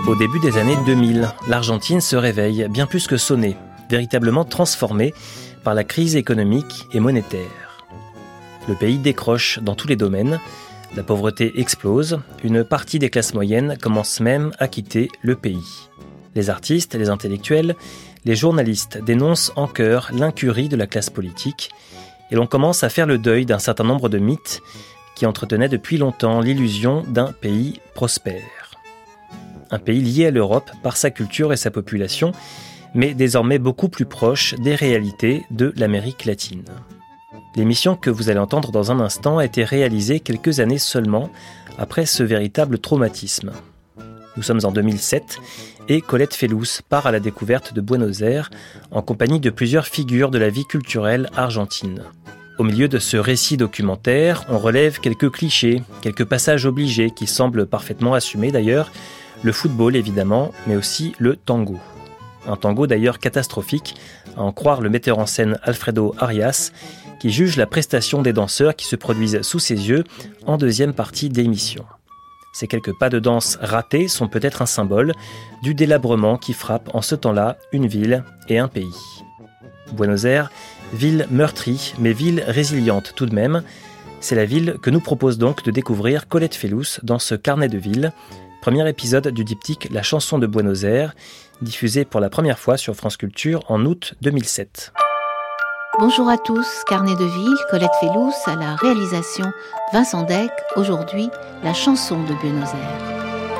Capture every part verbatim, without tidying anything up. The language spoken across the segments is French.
Au début des années deux mille, l'Argentine se réveille, bien plus que sonnée, véritablement transformée par la crise économique et monétaire. Le pays décroche dans tous les domaines, la pauvreté explose, une partie des classes moyennes commence même à quitter le pays. Les artistes, les intellectuels, les journalistes dénoncent en chœur l'incurie de la classe politique et l'on commence à faire le deuil d'un certain nombre de mythes qui entretenaient depuis longtemps l'illusion d'un pays prospère. Un pays lié à l'Europe par sa culture et sa population, mais désormais beaucoup plus proche des réalités de l'Amérique latine. L'émission que vous allez entendre dans un instant a été réalisée quelques années seulement après ce véritable traumatisme. Nous sommes en deux mille sept et Colette Fellous part à la découverte de Buenos Aires en compagnie de plusieurs figures de la vie culturelle argentine. Au milieu de ce récit documentaire, on relève quelques clichés, quelques passages obligés qui semblent parfaitement assumés d'ailleurs, le football évidemment, mais aussi le tango. Un tango d'ailleurs catastrophique, à en croire le metteur en scène Alfredo Arias, qui juge la prestation des danseurs qui se produisent sous ses yeux en deuxième partie d'émission. Ces quelques pas de danse ratés sont peut-être un symbole du délabrement qui frappe en ce temps-là une ville et un pays. Buenos Aires, ville meurtrie, mais ville résiliente tout de même, c'est la ville que nous propose donc de découvrir Colette Fellous dans ce carnet de ville. Premier épisode du diptyque La chanson de Buenos Aires, diffusé pour la première fois sur France Culture en août deux mille sept. Bonjour à tous, carnet de ville, Colette Fellous à la réalisation, Vincent Deck, aujourd'hui La chanson de Buenos Aires.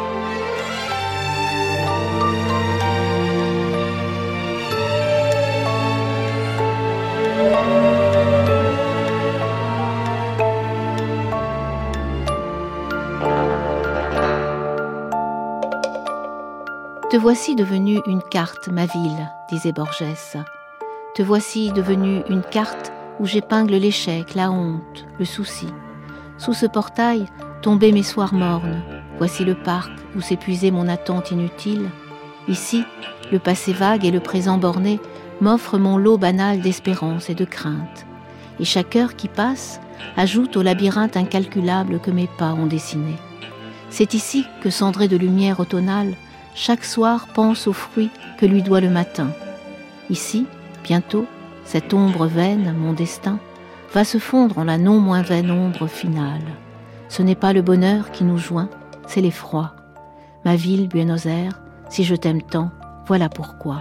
Te voici devenue une carte, ma ville, disait Borges. Te voici devenue une carte où j'épingle l'échec, la honte, le souci. Sous ce portail, tombaient mes soirs mornes. Voici le parc où s'épuisait mon attente inutile. Ici, le passé vague et le présent borné m'offrent mon lot banal d'espérance et de crainte. Et chaque heure qui passe ajoute au labyrinthe incalculable que mes pas ont dessiné. C'est ici que, cendré de lumière automnale, chaque soir pense aux fruits que lui doit le matin. Ici, bientôt, cette ombre vaine, mon destin, va se fondre en la non moins vaine ombre finale. Ce n'est pas le bonheur qui nous joint, c'est l'effroi. Ma ville, Buenos Aires, si je t'aime tant, voilà pourquoi.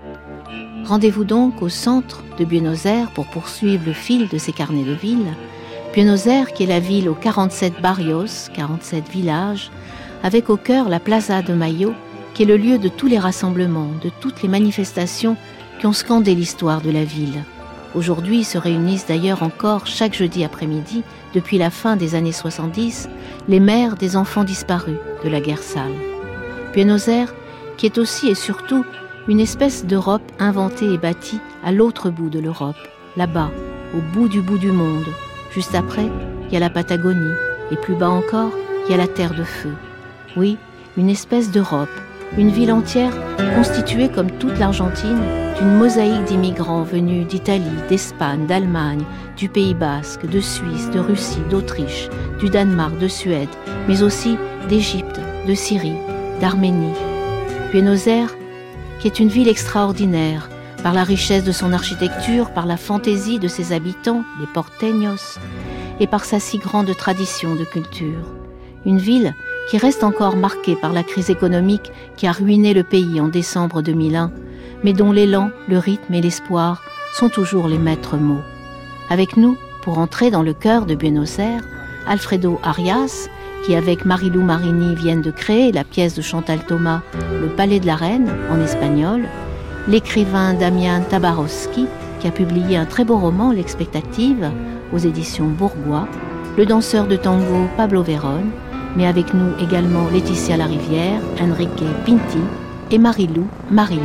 Rendez-vous donc au centre de Buenos Aires pour poursuivre le fil de ces carnets de ville. Buenos Aires qui est la ville aux quarante-sept barrios, quarante-sept villages, avec au cœur la Plaza de Mayo, qui est le lieu de tous les rassemblements, de toutes les manifestations qui ont scandé l'histoire de la ville. Aujourd'hui se réunissent d'ailleurs encore chaque jeudi après-midi, depuis la fin des années soixante-dix, les mères des enfants disparus de la guerre sale. Buenos Aires, qui est aussi et surtout une espèce d'Europe inventée et bâtie à l'autre bout de l'Europe, là-bas, au bout du bout du monde. Juste après, il y a la Patagonie, et plus bas encore, il y a la Terre de Feu. Oui, une espèce d'Europe, une ville entière constituée comme toute l'Argentine d'une mosaïque d'immigrants venus d'Italie, d'Espagne, d'Allemagne, du Pays Basque, de Suisse, de Russie, d'Autriche, du Danemark, de Suède, mais aussi d'Égypte, de Syrie, d'Arménie. Buenos Aires, qui est une ville extraordinaire, par la richesse de son architecture, par la fantaisie de ses habitants, les porteños, et par sa si grande tradition de culture. Une ville qui reste encore marquée par la crise économique qui a ruiné le pays en décembre deux mille un, mais dont l'élan, le rythme et l'espoir sont toujours les maîtres mots. Avec nous, pour entrer dans le cœur de Buenos Aires, Alfredo Arias, qui avec Marilou Marini viennent de créer la pièce de Chantal Thomas, Le Palais de la Reine, en espagnol, l'écrivain Damian Tabarowski, qui a publié un très beau roman, L'Expectative, aux éditions Bourgois, le danseur de tango Pablo Verón, mais avec nous également Laetitia Larivière, Enrique Pinti et Marilou Marini.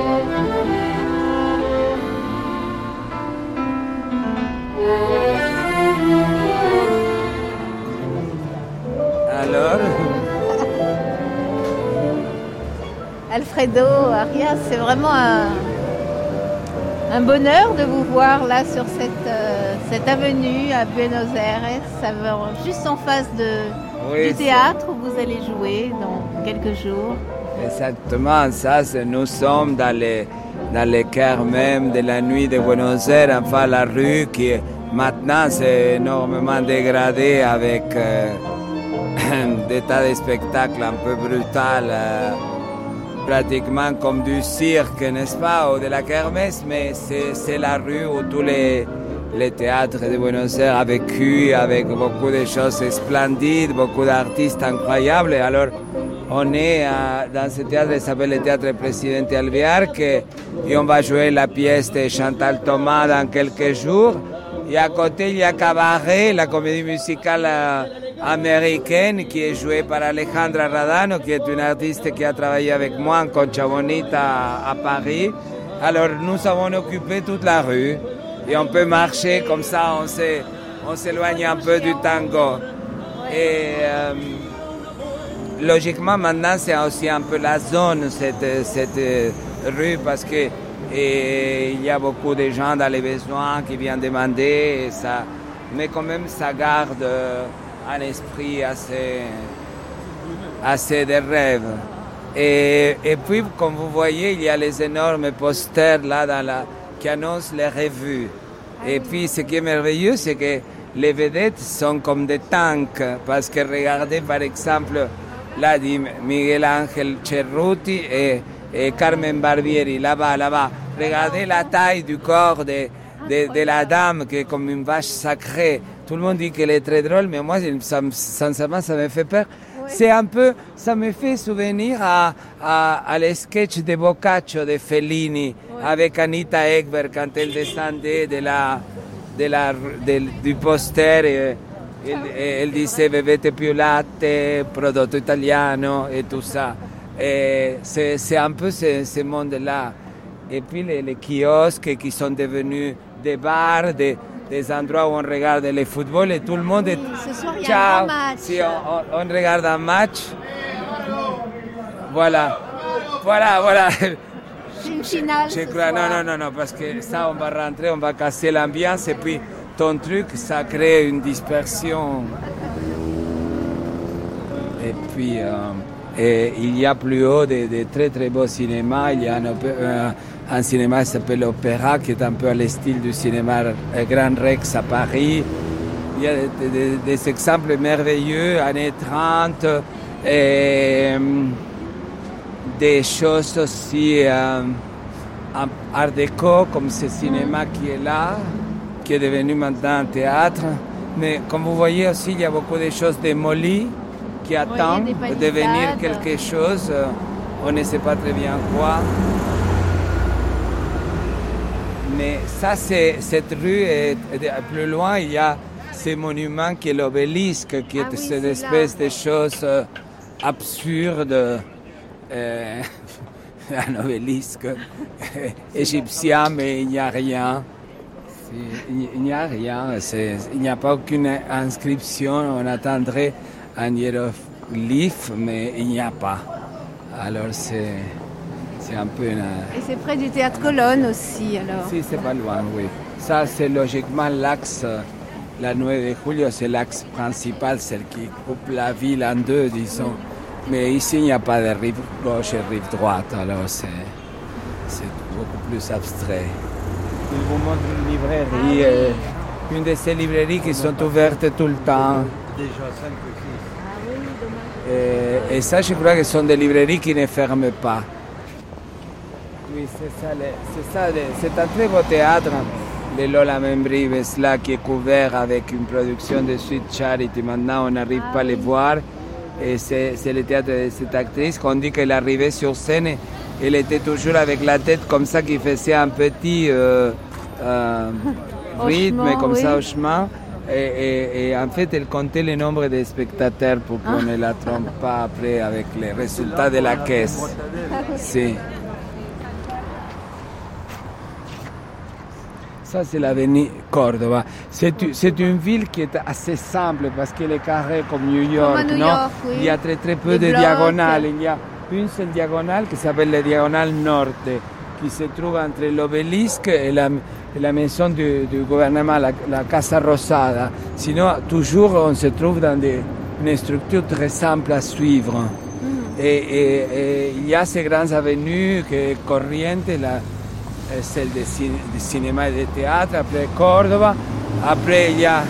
Alors Alfredo Arias, c'est vraiment un, un bonheur de vous voir là sur cette, euh, cette avenue à Buenos Aires, ça va juste en face de, oui, du théâtre où vous allez jouer dans quelques jours. Exactement, ça, c'est, nous sommes dans, les, dans le cœur même de la nuit de Buenos Aires, enfin la rue qui maintenant c'est énormément dégradée avec euh, des tas de spectacles un peu brutals, euh, pratiquement comme du cirque, n'est-ce pas, ou de la kermesse, mais c'est, c'est la rue où tous les, les théâtres de Buenos Aires ont vécu avec beaucoup de choses splendides, beaucoup d'artistes incroyables. Alors, on est euh, dans ce théâtre qui s'appelle le Théâtre Presidente Alvear, et on va jouer la pièce de Chantal Thomas dans quelques jours. Et à côté, il y a Cabaret, la comédie musicale euh, américaine qui est jouée par Alejandra Radano, qui est une artiste qui a travaillé avec moi en Concha Bonita à, à Paris. Alors nous avons occupé toute la rue et on peut marcher comme ça, on, s'est, on s'éloigne un peu du tango. Et euh, logiquement maintenant c'est aussi un peu la zone, cette, cette rue, parce que et il y a beaucoup de gens dans les besoins qui viennent demander, et ça, mais quand même ça garde un esprit assez, assez de rêve. Et, et puis, comme vous voyez, il y a les énormes posters là dans la, qui annoncent les revues. Et puis, ce qui est merveilleux, c'est que les vedettes sont comme des tanks, parce que regardez, par exemple, là, dit Miguel Ángel Cerruti et et Carmen Barbieri, là-bas, là-bas. Regardez la taille du corps de, de, de la dame qui est comme une vache sacrée. Tout le monde dit qu'elle est très drôle, mais moi, ça, sincèrement, ça me fait peur. Oui. C'est un peu, ça me fait souvenir à, à, à les sketchs de Boccaccio de Fellini, oui, avec Anita Ekberg quand elle descendait de la, de la, de, du poster. Et, elle, elle disait bevete più latte, prodotto italiano et tout ça. Et c'est, c'est un peu ce, ce monde-là. Et puis les, les kiosques qui sont devenus des bars, des, des endroits où on regarde le football et tout le monde est... Ce soir, il y a Ciao. un match. Si on, on, on regarde un match, voilà, voilà, voilà. C'est une finale. Je ce crois, soir. non, non, non, non, parce que ça, on va rentrer, on va casser l'ambiance et puis ton truc, ça crée une dispersion. Et puis... Euh, Et il y a plus haut de, de très très beaux cinémas. Il y a un, un, un cinéma qui s'appelle l'Opéra, qui est un peu à style du cinéma Grand Rex à Paris. Il y a des, des, des exemples merveilleux, années trente, et des choses aussi euh, art déco, comme ce cinéma qui est là, qui est devenu maintenant un théâtre. Mais comme vous voyez aussi, il y a beaucoup de choses démolies qui attend de devenir quelque chose, on ne sait pas très bien quoi. Mais ça, c'est, cette rue, est, plus loin, il y a ces monuments qui est l'obélisque, qui est ah oui, cette espèce là. de chose absurde, euh, un obélisque égyptien, mais il n'y a rien. Il n'y a rien, c'est, il n'y a pas aucune inscription, on attendrait un hiéroglyphe, mais il n'y a pas. Alors c'est, c'est un peu une... Et c'est près du théâtre Colonne aussi, alors? Si, c'est pas loin, oui. Ça, c'est logiquement l'axe, la neuf de Julio, c'est l'axe principal, celle qui coupe la ville en deux, disons. Mais ici, il n'y a pas de rive gauche et rive droite, alors c'est, c'est beaucoup plus abstrait. Il vous montre une librairie, ah, oui. Une de ces librairies qui sont ouvertes tout le temps. Déjà cinq ou six. Ah oui, dommage. Et, et ça, je crois que ce sont des librairies qui ne ferment pas. Oui, c'est ça. Le, c'est, ça le, c'est un très beau théâtre, le Lola Membrives, là, qui est couvert avec une production de Sweet Charity. Maintenant, on n'arrive ah, pas oui. à les voir. Et c'est, c'est le théâtre de cette actrice qu'on dit qu'elle arrivait sur scène et elle était toujours avec la tête comme ça, qui faisait un petit euh, euh, rythme, comme oui. ça, au chemin. Et, et, et en fait, elle comptait le nombre de spectateurs pour qu'on ah. ne la trompe pas après avec les résultats de la caisse. Si. Ça, c'est l'avenue Córdoba. C'est, c'est une ville qui est assez simple parce qu'elle est carrée comme New York. Comme New non York, oui. Il y a très, très peu Des de blocs. diagonales. Il y a une seule diagonale qui s'appelle la diagonale Norte, qui se trouve entre l'obélisque et la, et la maison du, du gouvernement, la, la Casa Rosada. Sinon, toujours, on se trouve dans des, une structure très simple à suivre. Mm. Et, et, et il y a ces grandes avenues que Corrientes, la, celle du de cinéma et de théâtre, après Córdoba, après il y a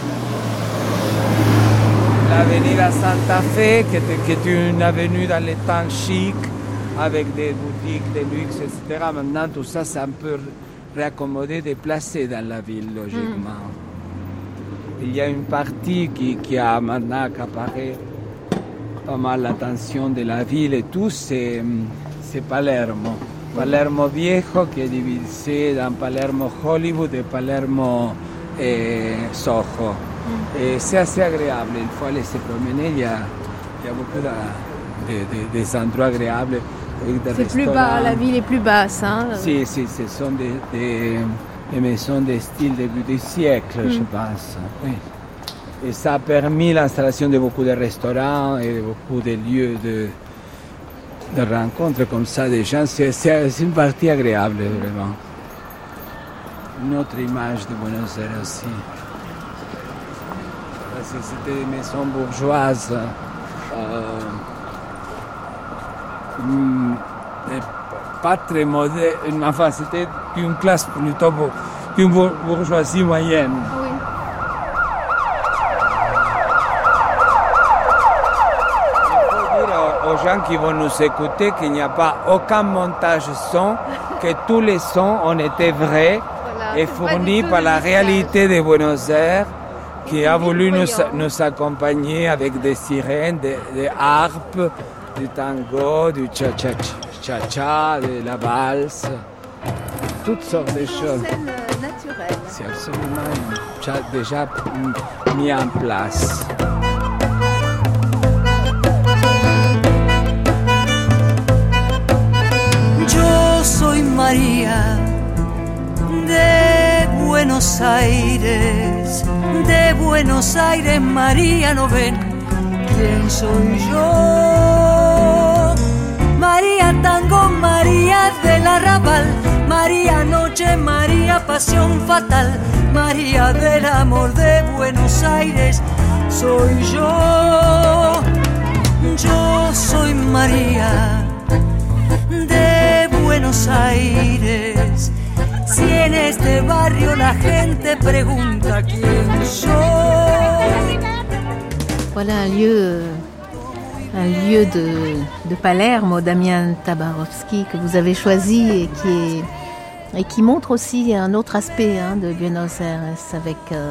l'avenida Santa Fe, qui est, qui est une avenue dans les temps chic, avec des boutiques de luxe, et cetera. Maintenant, tout ça, c'est un peu réaccommodé, déplacé dans la ville, logiquement. Mm. Il y a une partie qui, qui a maintenant accaparé pas mal l'attention de la ville et tout, c'est, c'est Palermo. Palermo Viejo, qui est divisé dans Palermo Hollywood et Palermo et Soho. Mm. Et c'est assez agréable, il faut aller se promener, il y a, il y a beaucoup de, de, de, de endroits agréables. C'est plus bas, la ville est plus basse. Hein. Si, si, ce sont des, des, des maisons de style début du siècle, mm. je pense. Oui. Et ça a permis l'installation de beaucoup de restaurants et de beaucoup de lieux de, de rencontres comme ça des gens. C'est, c'est, c'est une partie agréable, vraiment. Une autre image de Buenos Aires aussi. Parce que c'était des maisons bourgeoises. Euh, pas très moderne, enfin c'était une classe plutôt qu'une bourgeoisie moyenne. Oui. Il faut dire aux gens qui vont nous écouter qu'il n'y a pas aucun montage son, que tous les sons ont été vrais voilà, et fournis par la réalité de Buenos Aires, qui a voulu nous, nous accompagner avec des sirènes, des, des harpes, du tango, du cha-cha-cha, de la valse, toutes sortes de choses. C'est une scène naturelle. C'est absolument déjà mis en place. Yo soy María de Buenos Aires, de Buenos Aires, María, no ven quién soy yo. María Tango, María del Arrabal, María Noche, María Pasión Fatal, María del Amor de Buenos Aires, soy yo. Yo soy María de Buenos Aires. Si en este barrio la gente pregunta quién soy. Voilà un lieu, un lieu de, de Palerme, Damian Tabarovsky, que vous avez choisi et qui, est, et qui montre aussi un autre aspect hein, de Buenos Aires, avec euh,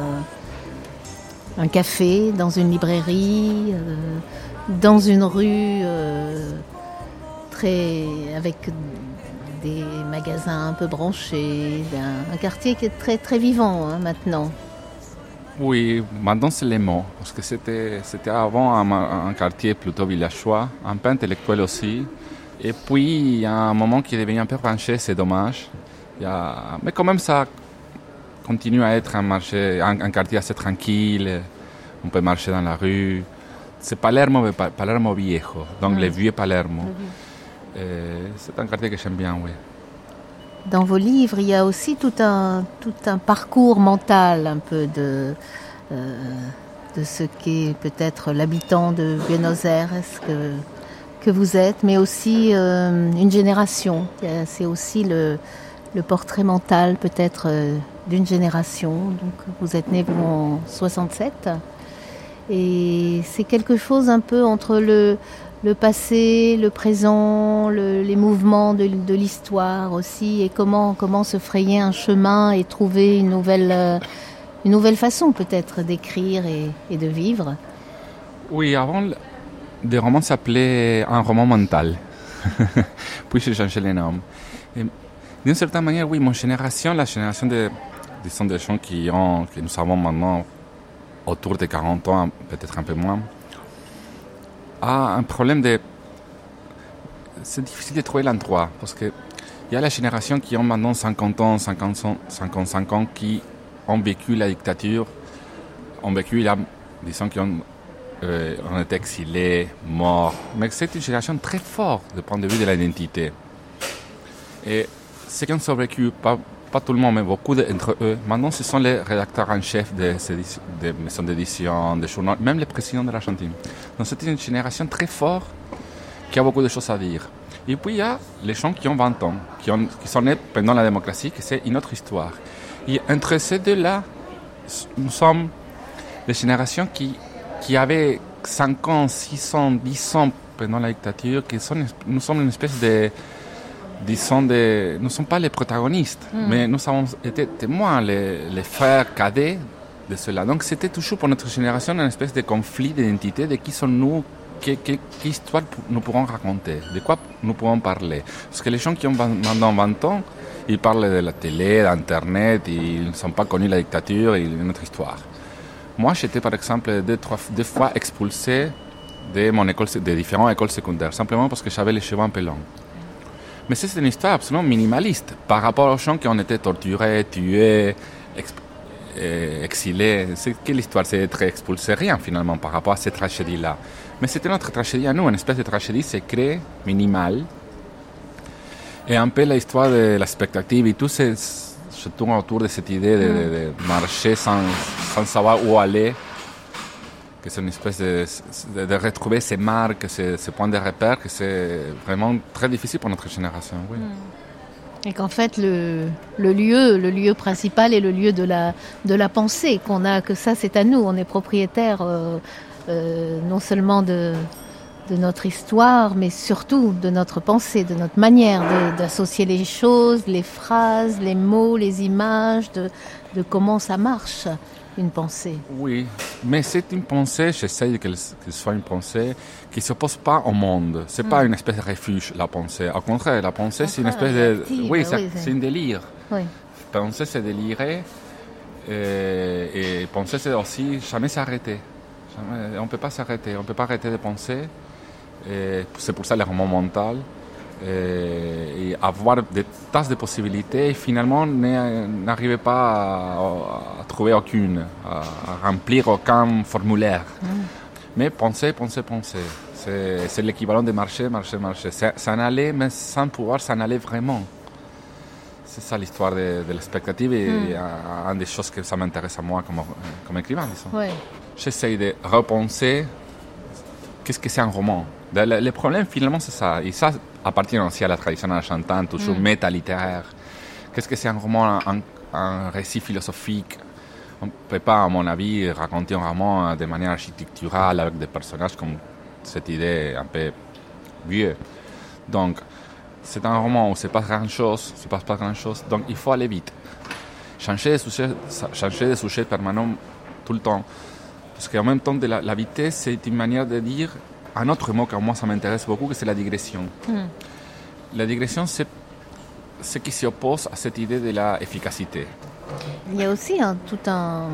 un café dans une librairie, euh, dans une rue euh, très, avec des magasins un peu branchés, un, un quartier qui est très, très vivant hein, maintenant. Oui, maintenant c'est les mots, parce que c'était, c'était avant un, un quartier plutôt villageois, un peu intellectuel aussi. Et puis, il y a un moment qui est devenu un peu branché, c'est dommage. Il y a, mais quand même, ça continue à être un, marché, un, un quartier assez tranquille. On peut marcher dans la rue. C'est Palermo, mais Palermo Viejo, donc mmh. le vieux Palermo. Mmh. Et c'est un quartier que j'aime bien, oui. Dans vos livres, il y a aussi tout un, tout un parcours mental un peu de, euh, de ce qu'est peut-être l'habitant de Buenos Aires que, que vous êtes, mais aussi euh, une génération. C'est aussi le, le portrait mental peut-être euh, d'une génération. Donc, vous êtes né vous, en soixante-sept et c'est quelque chose un peu entre le... le passé, le présent, le, les mouvements de, de l'histoire aussi, et comment, comment se frayer un chemin et trouver une nouvelle, euh, une nouvelle façon peut-être d'écrire et, et de vivre. Oui, avant, le roman s'appelait un roman mental. Puis j'ai changé le nom. Et d'une certaine manière, oui, mon génération, la génération de, disons, des gens qui ont, que nous avons maintenant autour de quarante ans, peut-être un peu moins, a un problème de... C'est difficile de trouver l'endroit, parce qu'il y a la génération qui ont maintenant cinquante ans, cinquante, cinquante-cinq ans, qui ont vécu la dictature, ont vécu, là, disons, qui ont, euh, ont été exilés, morts. Mais c'est une génération très forte du point de vue de l'identité. Et ceux qui ont survécu, pas, pas tout le monde, mais beaucoup d'entre eux, maintenant ce sont les rédacteurs en chef des, des maisons d'édition, des journaux, même les présidents de l'Argentine. Donc c'était une génération très forte qui a beaucoup de choses à dire. Et puis il y a les gens qui ont vingt ans, qui, ont, qui sont nés pendant la démocratie, que c'est une autre histoire. Et entre ces deux-là, nous sommes les générations qui, qui avaient cinq ans, six ans, dix ans pendant la dictature, qui sont, nous sommes une espèce de, disons, de, nous ne sommes pas les protagonistes, mm. mais nous avons été témoins, les, les frères cadets de cela. Donc c'était toujours pour notre génération une espèce de conflit d'identité, de qui sommes-nous, quelle histoire nous pourrons raconter, de quoi nous pourrons parler. Parce que les gens qui ont maintenant vingt ans, ils parlent de la télé, d'Internet, ils ne sont pas connus la dictature et notre histoire. Moi, j'étais par exemple deux, trois, deux fois expulsé de mon école, de différentes écoles secondaires, simplement parce que j'avais les cheveux un peu longs. Mais c'est une histoire absolument minimaliste par rapport aux gens qui ont été torturés, tués, exp- euh, exilés. C'est quelle histoire? C'est être expulsé, rien finalement par rapport à cette tragédie-là. Mais c'était notre tragédie à nous, une espèce de tragédie secrète, minimale. Et un peu l'histoire de la spectative et tout, c'est, je tourne autour de cette idée de, de, de marcher sans, sans savoir où aller. Que c'est une espèce de, de, de retrouver ces marques, ces, ces points de repère, que c'est vraiment très difficile pour notre génération. Oui. Et qu'en fait, le, le lieu, le lieu principal est le lieu de la, de la pensée, qu'on a, que ça, c'est à nous. On est propriétaire euh, euh, non seulement de, de notre histoire, mais surtout de notre pensée, de notre manière de, d'associer les choses, les phrases, les mots, les images, de, de comment ça marche. Une pensée. Oui, mais c'est une pensée, j'essaie qu'elle, qu'elle soit une pensée qui ne s'oppose pas au monde. Ce n'est mm. pas une espèce de refuge, la pensée. Au contraire, la pensée, enfin, c'est une espèce de... Active, oui, c'est, oui, c'est un délire. Oui. Penser, c'est délirer. Et, et penser, c'est aussi jamais s'arrêter. Jamais, on ne peut pas s'arrêter. On ne peut pas arrêter de penser. Et c'est pour ça les romans mentaux. Et, et avoir des tas de possibilités et finalement n'arriver pas à, à trouver aucune, à, à remplir aucun formulaire. Mm. Mais penser, penser, penser. C'est, c'est l'équivalent de marcher, marcher, marcher. C'est, s'en aller, mais sans pouvoir s'en aller vraiment. C'est ça l'histoire de, de l'expectative et mm. une des choses que ça m'intéresse à moi comme, comme écrivain. Disons. Ouais. J'essaie de repenser qu'est-ce que c'est un roman. Le, le problème finalement c'est ça. Et ça appartient aussi à la tradition argentine, toujours mm. méta-littéraire. Qu'est-ce que c'est un roman, un, un récit philosophique? On ne peut pas, à mon avis, raconter un roman de manière architecturale avec des personnages comme cette idée un peu vieux. Donc, c'est un roman où il ne se passe pas grand-chose, il se passe pas grand-chose, donc il faut aller vite. Changer de sujet, changer de sujet permanent tout le temps. Parce qu'en même temps, de la, la vitesse, c'est une manière de dire un autre mot que moi ça m'intéresse beaucoup, que c'est la digression. Mm. La digression, c'est ce qui s'oppose à cette idée de l'efficacité. Il y a aussi un, tout un,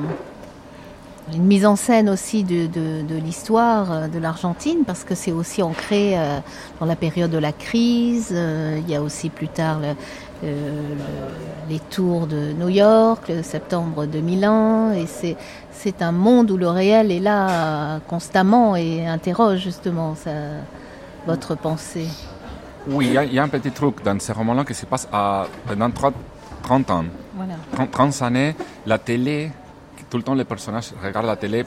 une mise en scène aussi de, de, de l'histoire de l'Argentine, parce que c'est aussi ancré euh, dans la période de la crise. Euh, il y a aussi plus tard le, euh, le, les tours de New York, le septembre deux mille un, et c'est, c'est un monde où le réel est là euh, constamment et interroge justement ça, votre pensée. Oui, il y, y a un petit truc dans ce roman-là qui se passe à, pendant trente ans. Voilà. trente, trente années, la télé, tout le temps les personnages regardent la télé,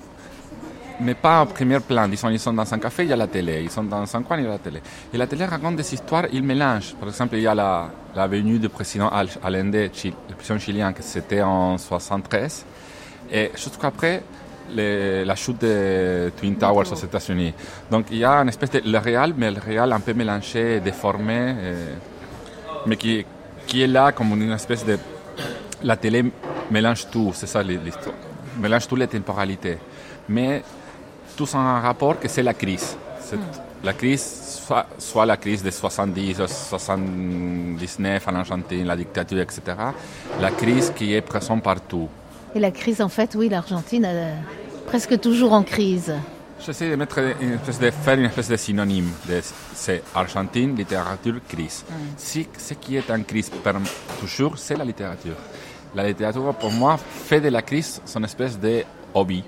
mais pas en premier plan. Disons, ils sont dans un café, il y a la télé. Ils sont dans un coin, il y a la télé. Et la télé raconte des histoires, ils mélangent. Par exemple, il y a la, la venue du président Allende, le président chilien, que c'était en soixante-treize. Et juste après, les, la chute de Twin Towers aux États-Unis. Donc il y a une espèce de le réel, mais le réel un peu mélangé, déformé, et, mais qui, qui est là comme une espèce de... La télé mélange tout, c'est ça l'histoire. Mélange toutes les temporalités. Mais tout a un rapport que c'est la crise. C'est mm. La crise, soit, soit la crise de soixante-dix, soixante-dix-neuf en Argentine, la dictature, et cetera. La crise qui est présente partout. Et la crise, en fait, oui, l'Argentine est presque toujours en crise. J'essaie de mettre une espèce de faire une espèce de synonyme. De, c'est Argentine, littérature, crise. Mm. Si ce qui est en crise toujours, c'est la littérature. La littérature, pour moi, fait de la crise son espèce de hobby.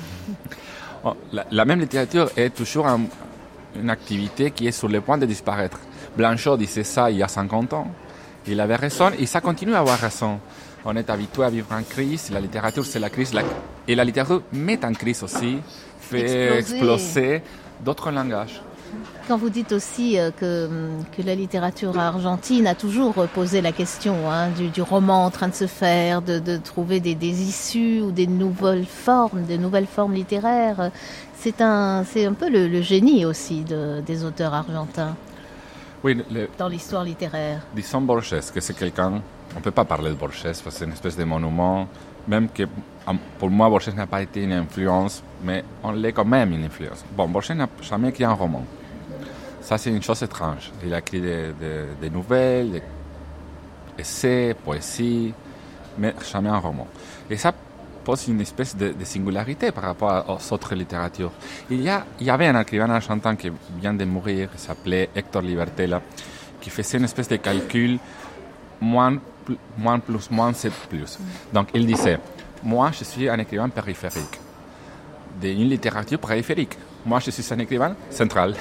Mm. La, la même littérature est toujours un, une activité qui est sur le point de disparaître. Blanchot disait ça il y a cinquante ans. Il avait raison et ça continue à avoir raison. On est habitué à vivre en crise, la littérature c'est la crise, la... et la littérature met en crise aussi, fait exploser, exploser d'autres langages. Quand vous dites aussi euh, que, que la littérature argentine a toujours posé la question hein, du, du roman en train de se faire, de, de trouver des, des issues ou des nouvelles formes, de nouvelles formes littéraires, c'est un, c'est un peu le, le génie aussi de, des auteurs argentins oui, le, dans l'histoire littéraire. Disons Borges, que c'est quelqu'un, on ne peut pas parler de Borges parce que c'est une espèce de monument, même que pour moi Borges n'a pas été une influence, mais on l'est quand même une influence. Bon, Borges n'a jamais écrit un roman. Ça, c'est une chose étrange. Il a écrit des, des, des nouvelles, des essais, poésie, mais jamais un roman. Et ça pose une espèce de, de singularité par rapport aux autres littératures. Il y, a, il y avait un écrivain argentin qui vient de mourir, qui s'appelait Héctor Libertella, qui faisait une espèce de calcul moins, moins plus moins, c'est plus. Donc, il disait, moi, je suis un écrivain périphérique, d'une littérature périphérique. Moi, je suis un écrivain central.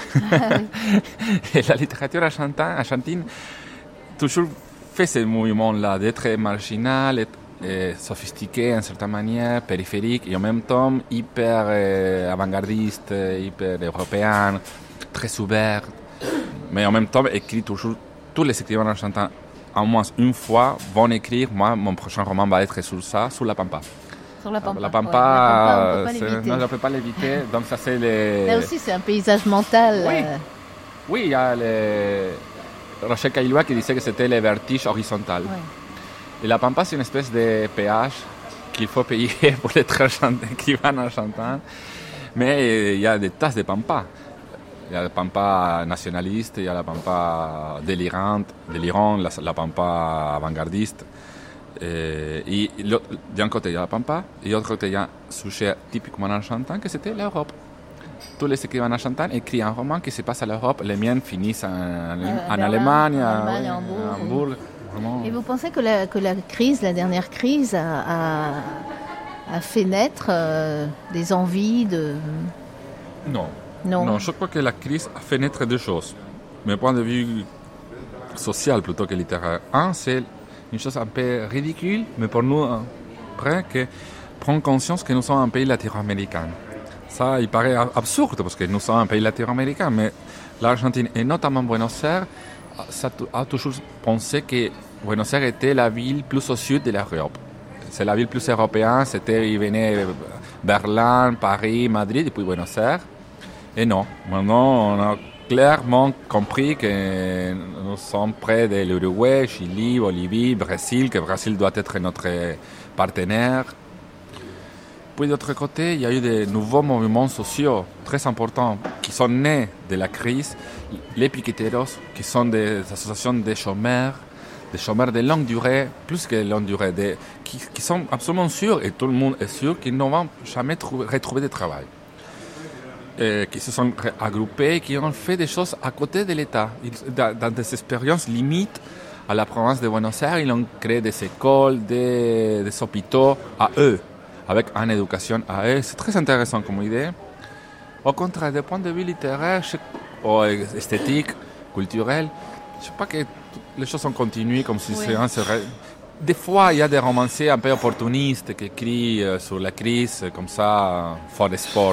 Et la littérature argentine, argentine toujours fait ce mouvement-là d'être marginal, et, et sophistiqué en certaine manière, périphérique, et en même temps hyper euh, avant-gardiste, hyper européen, très ouvert. Mais en même temps, écrit toujours, tous les écrivains argentins, au moins une fois, vont écrire, moi, mon prochain roman va être sur ça, sur la Pampa. Sur la Pampa. La Pampa, ouais, la Pampa non, je ne peux pas l'éviter. Donc ça c'est les... Là aussi c'est un paysage mental. Oui, euh... oui, il y a les... Rachel Caillois qui disait que c'était les vertiges horizontaux. Ouais. Et la Pampa c'est une espèce de péage qu'il faut payer pour être écrivain argentin. Mais il y a des tas de Pampa. Il y a la Pampa nationaliste, il y a la Pampa délirante, délirante la, la Pampa avant-gardiste. Et, et d'un côté, il y a la Pampa, et de l'autre côté, il y a un sujet typiquement argentin, que c'était l'Europe. Tous les écrivains argentins écrivent un roman qui se passe à l'Europe. Les miens finissent en, en, en Berlin, Allemagne, en, Allemagne, à, oui, à Hambourg. Hambourg. Et vous pensez que la, que la crise, la dernière crise, a, a, a fait naître euh, des envies de... Non. non. Non, je crois que la crise a fait naître deux choses. Mais point de vue social plutôt que littéraire. Un, c'est une chose un peu ridicule, mais pour nous, après, que prendre conscience que nous sommes un pays latino-américain. Ça, il paraît absurde parce que nous sommes un pays latino-américain, mais l'Argentine, et notamment Buenos Aires, ça a toujours pensé que Buenos Aires était la ville plus au sud de l'Europe. C'est la ville plus européenne, c'était, il venait Berlin, Paris, Madrid, et puis Buenos Aires. Et non, maintenant, on a clairement compris que nous sommes près de l'Uruguay, Chili, Bolivie, Brésil, que le Brésil doit être notre partenaire. Puis d'autre côté, il y a eu de nouveaux mouvements sociaux très importants qui sont nés de la crise. Les piqueteros, qui sont des associations de chômeurs, des chômeurs de longue durée, plus que longue durée, de, qui, qui sont absolument sûrs, et tout le monde est sûr, qu'ils ne vont jamais trouver, retrouver de travail. Et qui se sont regroupés, qui ont fait des choses à côté de l'État. Ils, dans, dans des expériences limites à la province de Buenos Aires, ils ont créé des écoles, des, des hôpitaux à eux, avec une éducation à eux. C'est très intéressant comme idée. Au contraire, du point de vue littéraire ou esthétique, culturel, je ne sais pas que les choses ont continué comme si oui. c'est serait... Des fois, il y a des romanciers un peu opportunistes qui écrivent sur la crise, comme ça, for the sport.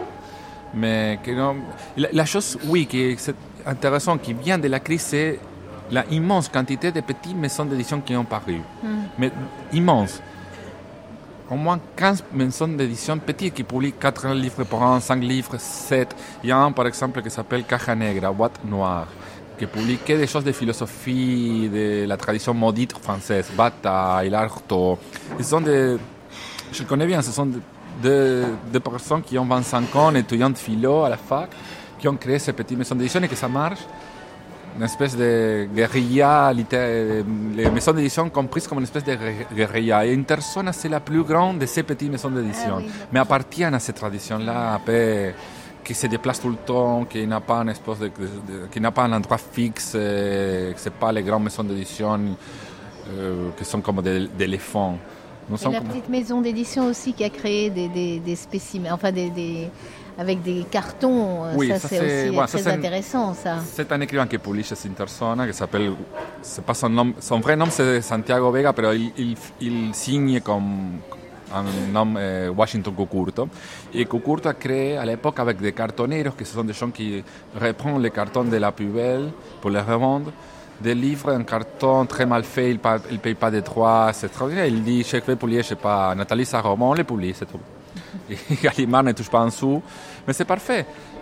Mais que non, la, la chose, oui, qui est intéressante, qui vient de la crise, c'est la immense quantité de petites maisons d'édition qui ont paru. Mm. Mais immense. Au moins quinze maisons d'édition petites qui publient quatre livres par an, cinq livres, sept. Il y a un, par exemple, qui s'appelle Caja Negra, Boîte Noire, qui publie que des choses de philosophie, de la tradition maudite française, Bataille, l'Artaud. Ils sont des... Je le connais bien, ce sont des... De, de personnes qui ont vingt-cinq ans, étudiants de philo à la fac, qui ont créé ces petites maisons d'édition et que ça marche. Une espèce de guérilla, les maisons d'édition comprises comme une espèce de guérilla. Et Interzona, c'est la plus grande de ces petites maisons d'édition. Ah oui, mais appartiennent à cette tradition-là, un peu, qui se déplace tout le temps, qui n'a pas un, espèce de, de, de, qui n'a pas un endroit fixe, euh, que ce n'est pas les grandes maisons d'édition euh, qui sont comme des, des éléphants. Nous et la comme... petite maison d'édition aussi qui a créé des, des, des spécimens, enfin des, des, avec des cartons, oui, ça, ça c'est, c'est aussi ouais, très ça, intéressant ça. C'est un écrivain qui publie chez Interzona qui s'appelle, c'est pas son nom, son vrai nom c'est Santiago Vega, mais il, il, il signe comme un homme, euh, Washington Cucurto. Et Cucurto a créé à l'époque avec des cartonneros, qui sont des gens qui reprennent les cartons de la poubelle pour les revendre, des livres en carton très mal fait, il ne paye pas de droits, c'est extraordinaire. Il dit, je vais publier, je ne sais pas, Nathalie Sarraud, on les publie, c'est tout. Et Gallimard ne touche pas un sou, mais c'est parfait.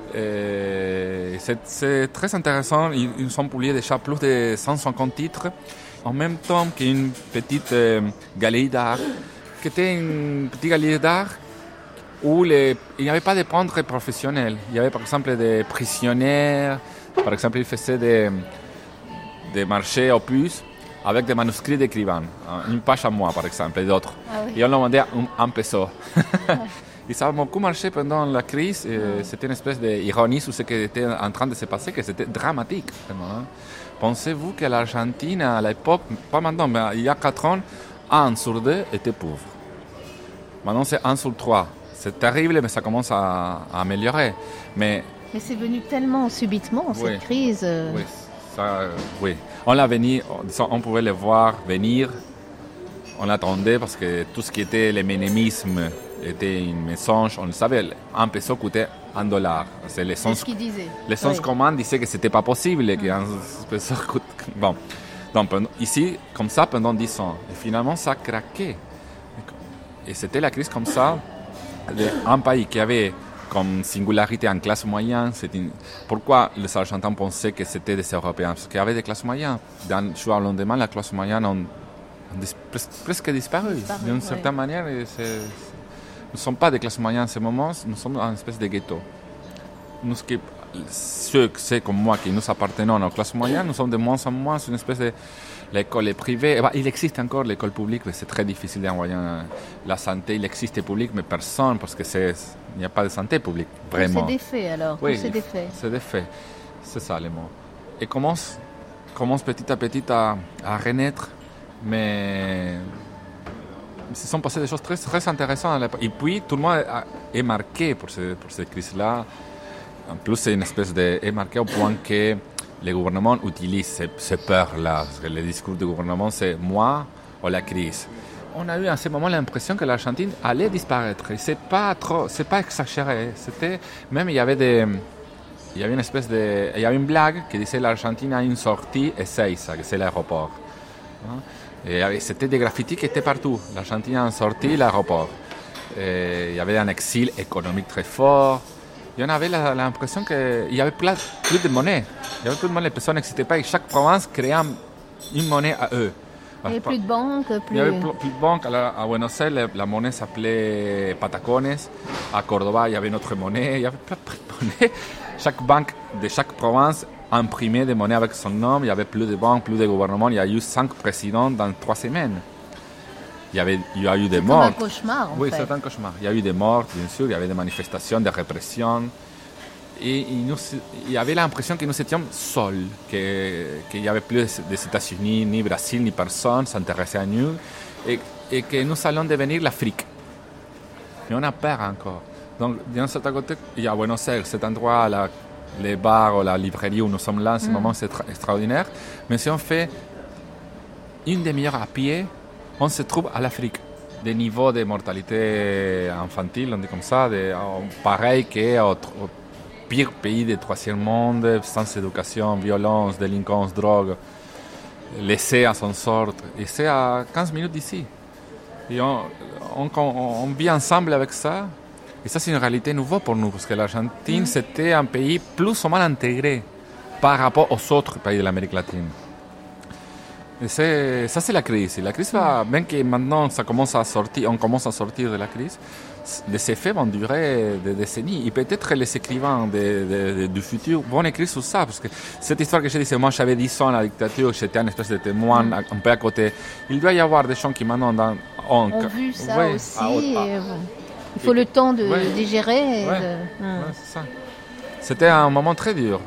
Et c'est, c'est très intéressant, ils, ils ont publié déjà plus de cent cinquante titres, en même temps qu'une petite euh, galerie d'art, qui était une petite galerie d'art où les, il n'y avait pas de peintres professionnels. Il y avait par exemple des prisonniers, par exemple ils faisaient des, des marchés opus avec des manuscrits d'écrivains, une page à moi par exemple, et d'autres. Ah oui. Et on le vendait un, un peso. Et ça a beaucoup marché pendant la crise. Et mmh. C'était une espèce d'ironie sur ce qui était en train de se passer, que c'était dramatique. Vraiment. Pensez-vous que l'Argentine, à l'époque, pas maintenant, mais il y a quatre ans, un sur deux était pauvre. Maintenant, c'est un sur trois. C'est terrible, mais ça commence à, à améliorer. Mais, mais c'est venu tellement subitement, cette oui, crise. Euh... Oui, ça, euh, oui. On l'a venu, on pouvait le voir venir. On l'attendait parce que tout ce qui était le ménémisme était une mensonge, on le savait, un peso coûtait un dollar. C'est les sens, ce qu'il disait. Les sens oui. communs disaient que c'était pas possible, mmh. qu'un peso coûte... Bon, donc ici, comme ça, pendant dix ans. Et finalement, ça a craqué. Et c'était la crise comme ça, un pays qui avait comme singularité en classe moyenne. Une... Pourquoi les Argentins pensaient que c'était des Européens? Parce qu'il y avait des classes moyennes. Dans le jour au lendemain, la classe moyenne a presque, presque disparu. disparu D'une ouais. certaine manière, c'est... Nous ne sommes pas des classes moyennes en ce moment, nous sommes une espèce de ghetto. Nous, qui, ceux c'est comme moi qui nous appartenons aux classes moyennes, nous sommes de moins en moins une espèce de... L'école est privée. Bah, il existe encore l'école publique, mais c'est très difficile d'envoyer la santé. Il existe public, mais personne, parce qu'il n'y a pas de santé publique, vraiment. C'est des faits alors, oui, c'est des faits. C'est des faits, c'est ça les mots. Et commence, commence petit à petit à, à renaître, mais... Il se sont passées des choses très, très intéressantes. Et puis, tout le monde est marqué pour, ce, pour cette crise-là. En plus, c'est une espèce de... est marqué au point que le gouvernement utilise ces, ces peurs-là. Parce que le discours du gouvernement, c'est moi ou la crise. On a eu à ce moment l'impression que l'Argentine allait disparaître. Et c'est pas trop... c'est pas exagéré. C'était... Même, il y avait des... Il y avait une espèce de... Il y avait une blague qui disait l'Argentine a une sortie Ezeiza, que c'est l'aéroport. Hein? Et c'était des graffitis qui étaient partout. L'Argentine a sorti l'aéroport. Et il y avait un exil économique très fort. Et on avait la, l'impression qu'il n'y avait plus, plus de monnaie. Il n'y avait plus de monnaie. Les personnes n'existaient pas. Et chaque province créait une monnaie à eux. Il n'y avait plus de banques. Plus... Il n'y avait plus, plus de banques. À, à Buenos Aires, la, la monnaie s'appelait Patacones. À Cordoba, il y avait une autre monnaie. Il y avait plein de monnaie. Chaque banque de chaque province imprimé des monnaies avec son nom, il y avait plus de banques, plus de gouvernements, il y a eu cinq présidents dans trois semaines. Il y, avait, il y a eu des c'est morts. C'est un cauchemar, en oui, fait. c'est un cauchemar. Il y a eu des morts, bien sûr, il y avait des manifestations, des répressions. Et il, nous, il y avait l'impression que nous étions seuls, que, qu'il n'y avait plus des États-Unis, ni Brésil, ni personne s'intéressait à nous, et, et que nous allons devenir l'Afrique. Mais on a peur encore. Donc, d'un certain côté, il y a Buenos Aires, cet endroit, la, les bars ou la librairie où nous sommes là, en ce mmh. moment, c'est tra- extraordinaire. Mais si on fait une demi-heure à pied, on se trouve à l'Afrique. Des niveaux de mortalité infantile, on dit comme ça, de, pareil qu'au pire pays du troisième monde, sans éducation, violence, délinquance, drogue, laissé à son sort. Et c'est à quinze minutes d'ici. Et on, on, on, on vit ensemble avec ça. Et ça, c'est une réalité nouvelle pour nous, parce que l'Argentine, mmh. c'était un pays plus ou moins intégré par rapport aux autres pays de l'Amérique latine. Et c'est, ça, c'est la crise. Et la crise, va, même que maintenant, ça commence à sortir, on commence à sortir de la crise, les effets vont durer des décennies. Et peut-être les écrivains de, de, de, du futur vont écrire sur ça, parce que cette histoire que je disais, moi, j'avais dix ans à la dictature, j'étais un espèce de témoin mmh. un peu à côté. Il doit y avoir des gens qui maintenant dans, ont, ont vu ça ouais, aussi. À, à, et bon. Il faut et, le temps de ouais, digérer. Et ouais, de... ouais, c'est ça. C'était un moment très dur.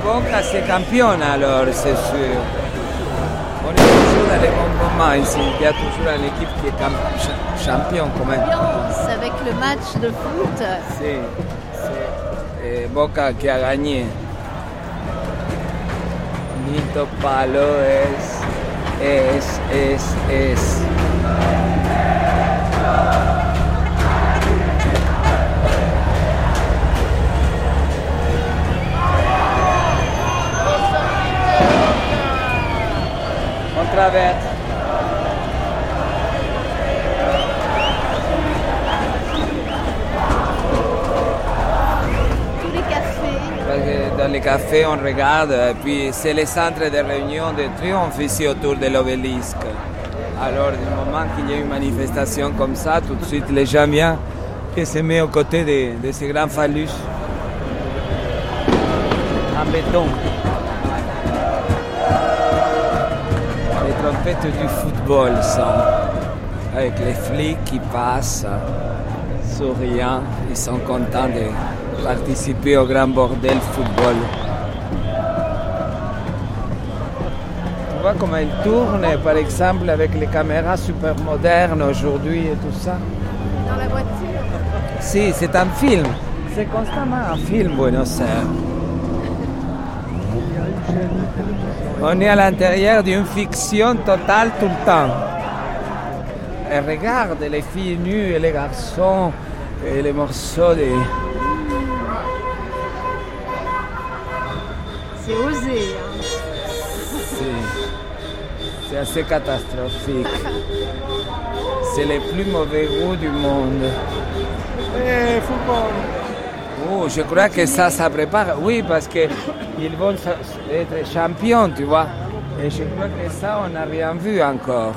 Boca c'est champion alors, c'est sûr. On est toujours dans les bons moments ici. Il y a toujours une équipe qui est camp- champion quand même. Ambiance avec le match de foot. Si, c'est Boca qui a gagné. Nito Palo es, es, es, es. On traverse. Tous les cafés. Parce que dans les cafés, on regarde, et puis c'est le centre de réunion de triomphe ici autour de l'obélisque. Alors, du moment qu'il y a une manifestation comme ça, tout de suite les gens viennent et se mettent aux côtés de, de ces grands phallus en béton. Les trompettes du football sont avec les flics qui passent, souriant, ils sont contents de participer au grand bordel football. Tu vois comment ils tournent, par exemple, avec les caméras super modernes aujourd'hui et tout ça. Dans la voiture. Si, c'est un film. C'est constamment un film, Buenos Aires. On est à l'intérieur d'une fiction totale tout le temps. Et regarde les filles nues et les garçons et les morceaux de... C'est osé. Hein. C'est, c'est assez catastrophique. C'est le plus mauvais goût du monde. Eh, football. Oh, je crois que ça, ça prépare. Oui, parce qu'ils vont être champions, tu vois. Et je crois que ça, on n'a rien vu encore.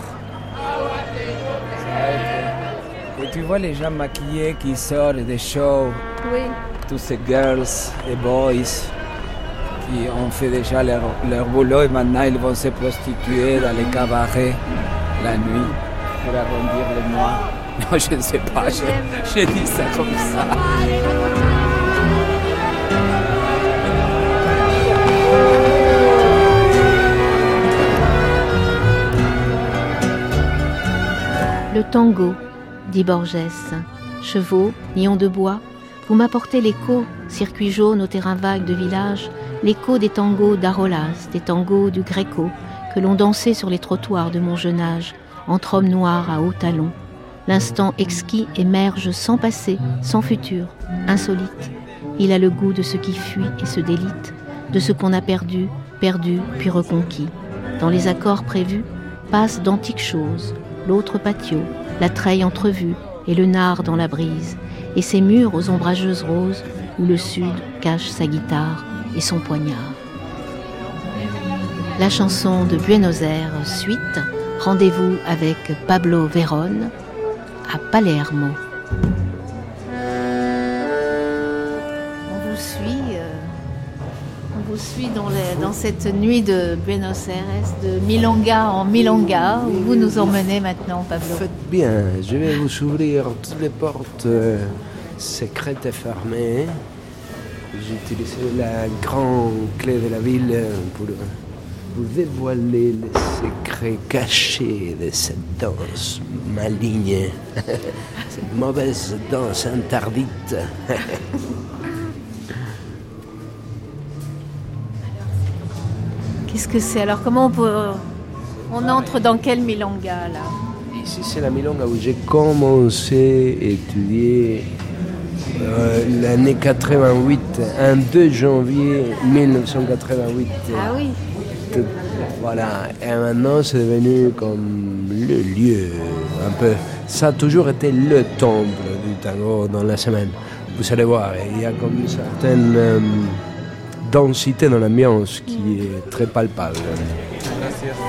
Et tu vois les gens maquillés qui sortent des shows. Oui. Tous ces girls et boys qui ont fait déjà leur, leur boulot et maintenant ils vont se prostituer dans les cabarets la nuit pour arrondir le mois. Non, je ne sais pas, je, je dis ça comme ça. Le tango, dit Borges. Chevaux, nions de bois, vous m'apportez l'écho, circuit jaune au terrain vague de village, l'écho des tangos d'Arolas, des tangos du Gréco, que l'on dansait sur les trottoirs de mon jeune âge, entre hommes noirs à hauts talons. L'instant exquis émerge sans passé, sans futur, insolite. Il a le goût de ce qui fuit et se délite, de ce qu'on a perdu, perdu puis reconquis. Dans les accords prévus, passent d'antiques choses, l'autre patio, la treille entrevue et le nard dans la brise, et ces murs aux ombrageuses roses où le sud cache sa guitare et son poignard. La chanson de Buenos Aires, suite, rendez-vous avec Pablo Verón à Palermo. On vous suit, euh, on vous suit dans, les, dans cette nuit de Buenos Aires, de Milonga en Milonga, où vous nous emmenez maintenant, Pablo. Faites bien, je vais vous ouvrir toutes les portes euh, secrètes et fermées. J'utilise la grande clé de la ville pour vous dévoiler les secrets cachés de cette danse maligne, cette mauvaise danse interdite. Qu'est-ce que c'est? Alors comment on peut... On entre dans quelle milonga là? Ici c'est la milonga où j'ai commencé à étudier euh, l'année quatre-vingt-huit, un deux janvier mille neuf cent quatre-vingt-huit. Ah oui. Tout, voilà, et maintenant c'est devenu comme le lieu, un peu. Ça a toujours été le temple du tango dans la semaine. Vous allez voir, il y a comme une certaine euh, densité dans l'ambiance qui est très palpable. Merci.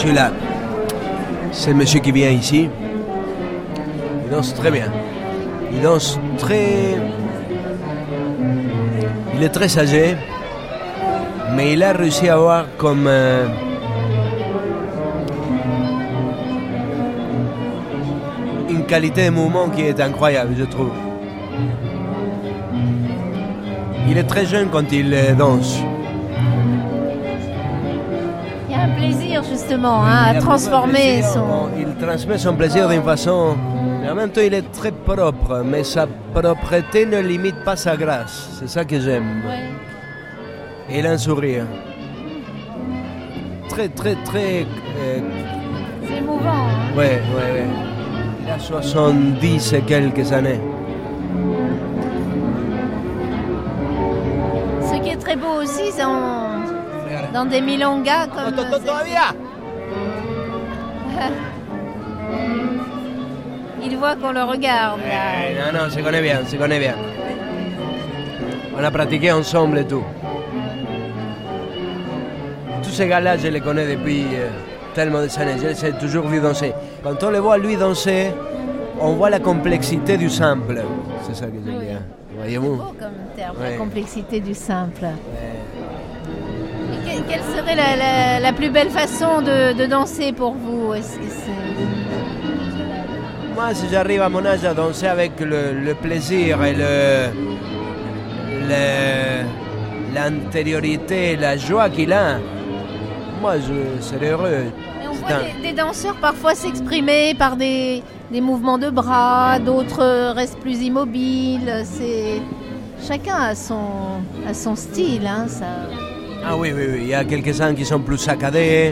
monsieur-là, c'est le monsieur qui vient ici. Il danse très bien. Il danse très... Il est très âgé, mais il a réussi à avoir comme... Euh... une qualité de mouvement qui est incroyable, je trouve. Il est très jeune quand il danse. Il y a un plaisir justement hein, à transformer plaisir, son... Il transmet son plaisir d'une façon... Mais en même temps, il est très propre, mais sa propreté ne limite pas sa grâce. C'est ça que j'aime. Ouais. Et il a un sourire. Très, très, très... Euh... C'est émouvant. Hein. Ouais, ouais, ouais. Il a soixante-dix et quelques années. Ce qui est très beau aussi, c'est en... dans des milongas comme... Il voit qu'on le regarde. Eh, non, non, se connaît bien, se connaît bien. On a pratiqué ensemble et tout. Tous ces gars-là, je les connais depuis euh, tellement d'années. Je les ai toujours vus danser. Quand on les voit lui danser, on voit la complexité du simple. C'est ça que j'aime bien. Voyez-vous? C'est beau comme terme, Ouais. la complexité du simple. Ouais. Et que- quelle serait la, la- la plus belle façon de, de danser pour vous? Est-ce que c'est... Moi, si j'arrive à mon âge à danser avec le, le plaisir et le, le- l'antériorité, la joie qu'il a, moi, je serais heureux. Mais on C'est voit un- des, des danseurs parfois s'exprimer par des, des mouvements de bras, d'autres restent plus immobiles. C'est... Chacun a son, a son style. Hein, ça... Ah oui, oui, oui. Il y a quelques-uns qui sont plus saccadés.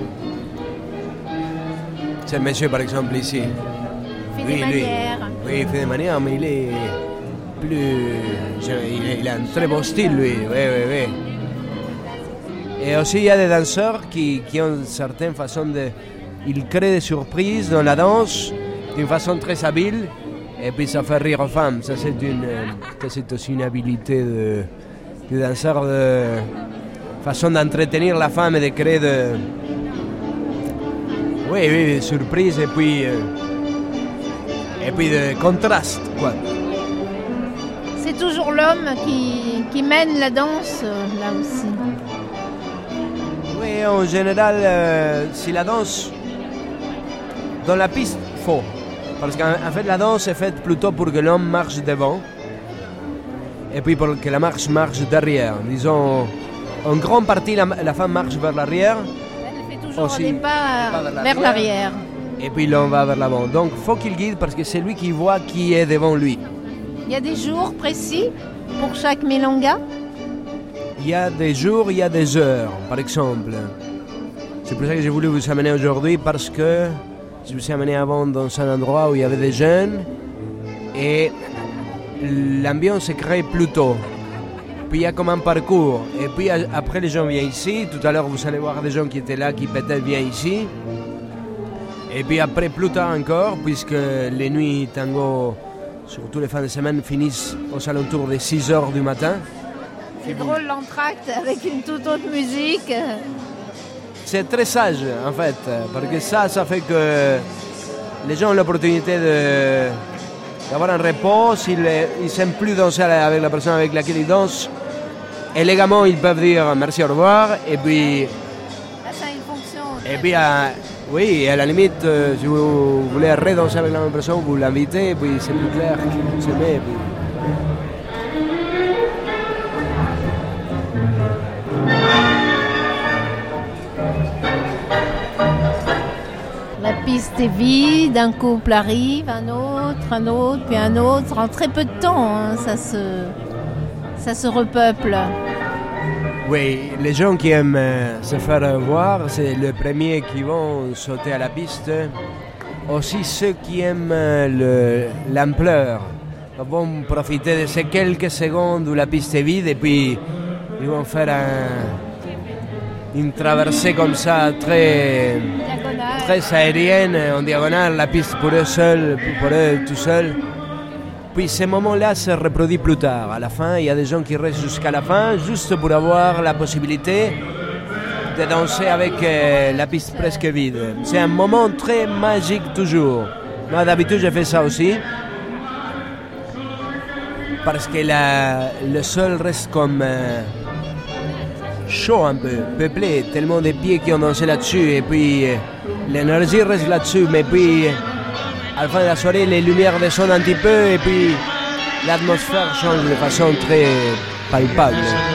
C'est le monsieur, par exemple, ici. Fait Oui, des lui. manières. Oui, il fait des manières, mais il est plus... je- Il, est- il a un très beau style, lui. Oui, oui, oui. Et aussi, il y a des danseurs qui, qui ont une certaine façon de... Ils créent des surprises dans la danse d'une façon très habile. Et puis, ça fait rire aux femmes. Ça, c'est, une, euh, ça, c'est aussi une habilité de, de danseur, de façon d'entretenir la femme et de créer de... Oui, oui, des surprises et puis... euh, Et puis de contraste, quoi. C'est toujours l'homme qui, qui mène la danse, euh, là aussi. Oui, en général, euh, si la danse dans la piste, faux. Parce qu'en en fait, la danse est faite plutôt pour que l'homme marche devant et puis pour que la marche marche derrière. Disons, en grande partie, la, la femme marche vers l'arrière Elle fait toujours Aussi, des pas pas euh, vers vers l'arrière. l'arrière. et puis l'homme va vers l'avant. Donc, faut qu'il guide parce que c'est lui qui voit qui est devant lui. Il y a des jours précis pour chaque milonga. Il y a des jours, il y a des heures, par exemple. C'est pour ça que j'ai voulu vous amener aujourd'hui, parce que je vous ai amené avant dans un endroit où il y avait des jeunes et l'ambiance se crée plus tôt. Puis il y a comme un parcours. Et puis après, les gens viennent ici. Tout à l'heure, vous allez voir des gens qui étaient là, qui peut-être viennent ici. Et puis après, plus tard encore, puisque les nuits tango, surtout les fins de semaine, finissent aux alentours de six heures du matin. C'est drôle l'entracte avec une toute autre musique. C'est très sage en fait, parce que ça, ça fait que les gens ont l'opportunité de, d'avoir un repos. S'ils n'aiment plus danser avec la personne avec laquelle ils dansent, élégamment ils peuvent dire merci, au revoir. Et puis, Là, ça a une fonction. et puis à, oui, à la limite, euh, si vous voulez redanser avec la même personne, vous l'invitez, et puis c'est plus clair que vous s'aimez. et puis- La piste est vide, un couple arrive, un autre, un autre, puis un autre. En très peu de temps, hein, ça, se, ça se repeuple. Oui, les gens qui aiment euh, se faire voir, c'est les premiers qui vont sauter à la piste. Aussi ceux qui aiment euh, le- l'ampleur vont profiter de ces quelques secondes où la piste est vide et puis ils vont faire un- une traversée comme ça très, Diagonale. très aérienne en diagonale, la piste pour eux seuls, pour eux tout seuls. Puis ce moment-là se reproduit plus tard. À la fin, il y a des gens qui restent jusqu'à la fin, juste pour avoir la possibilité de danser avec euh, la piste presque vide. C'est un moment très magique toujours. Moi d'habitude je fais ça aussi. Parce que la, le sol reste comme euh, chaud un peu, peuplé, tellement de pieds qui ont dansé là-dessus, et puis euh, l'énergie reste là-dessus, mais puis à la fin de la soirée, les lumières descendent un petit peu, et puis l'atmosphère change de façon très palpable.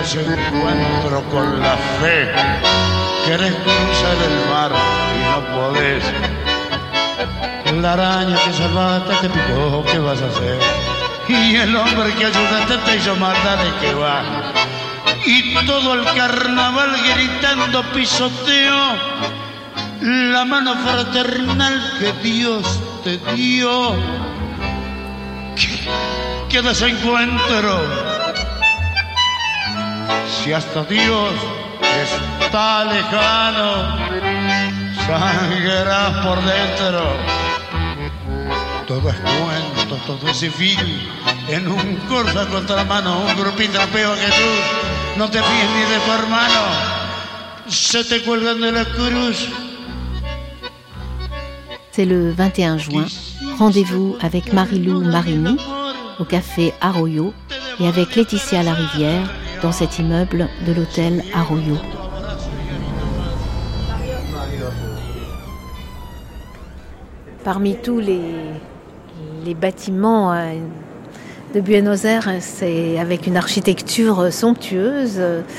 La araña que salvaste te picó, ¿qué vas a hacer? Y el hombre que ayudaste te hizo maldad, ¿de qué va? Y todo el carnaval gritando pisoteo la mano fraternal que Dios te dio. ¿Qué, qué desencuentro? Si hasta Dios está lejano, sangrarás por dentro. Todo es cuento, todo es civil. En un corso a contramano, un grupito peor que tú. No te fíes ni de tu hermano. Se te cuelgan de la cruz. C'est le vingt et un juin. Rendez-vous avec Marilou Marini au café Arroyo et avec Laetitia Larivière dans cet immeuble de l'hôtel Arroyo. Parmi tous les, les bâtiments de Buenos Aires, c'est avec une architecture somptueuse.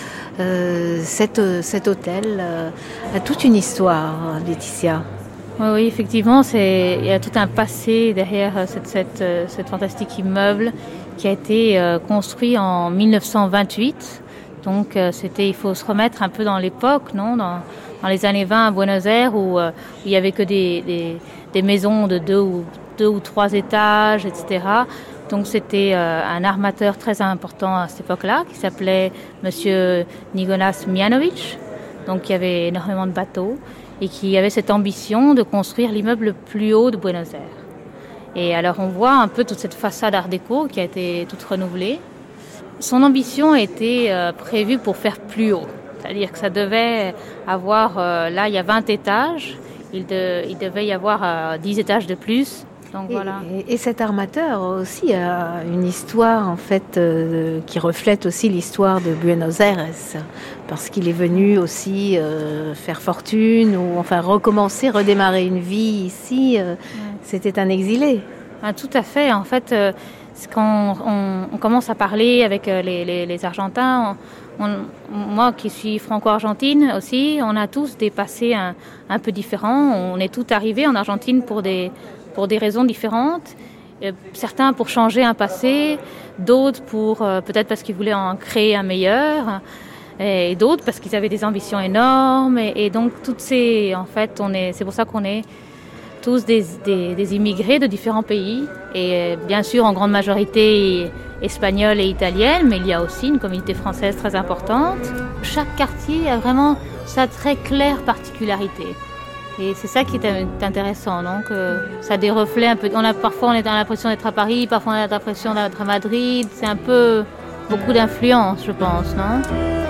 Euh, cet, cet hôtel euh, a toute une histoire, Laetitia. Oui, oui, effectivement, c'est, il y a tout un passé derrière cette, cette, cette fantastique immeuble qui a été euh, construit en dix-neuf cent vingt-huit. Donc, euh, c'était, il faut se remettre un peu dans l'époque, non, dans, dans les années vingt à Buenos Aires, où, euh, où il y avait que des, des, des maisons de deux ou, deux ou trois étages, et cetera. Donc, c'était euh, un armateur très important à cette époque-là, qui s'appelait Monsieur Nicolas Mianovic. Donc, il y avait énormément de bateaux et qui avait cette ambition de construire l'immeuble le plus haut de Buenos Aires. Et alors, on voit un peu toute cette façade art déco qui a été toute renouvelée. Son ambition était euh, prévue pour faire plus haut. C'est-à-dire que ça devait avoir, euh, là, il y a vingt étages. Il, de, il devait y avoir euh, dix étages de plus. Donc, et, voilà. et, et cet armateur aussi a une histoire en fait euh, qui reflète aussi l'histoire de Buenos Aires, parce qu'il est venu aussi euh, faire fortune ou enfin recommencer, redémarrer une vie ici. Euh, ouais. C'était un exilé. Ah, tout à fait. En fait, euh, quand on, on commence à parler avec les, les, les Argentins, on, on, moi qui suis franco-argentine aussi, on a tous des passés un, un peu différents. On est tous arrivés en Argentine pour des pour des raisons différentes, euh, certains pour changer un passé, d'autres pour euh, peut-être parce qu'ils voulaient en créer un meilleur, et d'autres parce qu'ils avaient des ambitions énormes, et, et donc toutes ces, en fait, on est, c'est pour ça qu'on est tous des, des, des immigrés de différents pays, et euh, bien sûr en grande majorité espagnole et italienne, mais il y a aussi une communauté française très importante. Chaque quartier a vraiment sa très claire particularité. Et c'est ça qui est intéressant, donc euh, ça a des reflets un peu. On a parfois on est dans l'impression d'être à Paris, parfois on a l'impression d'être à Madrid. C'est un peu beaucoup d'influence, je pense, non?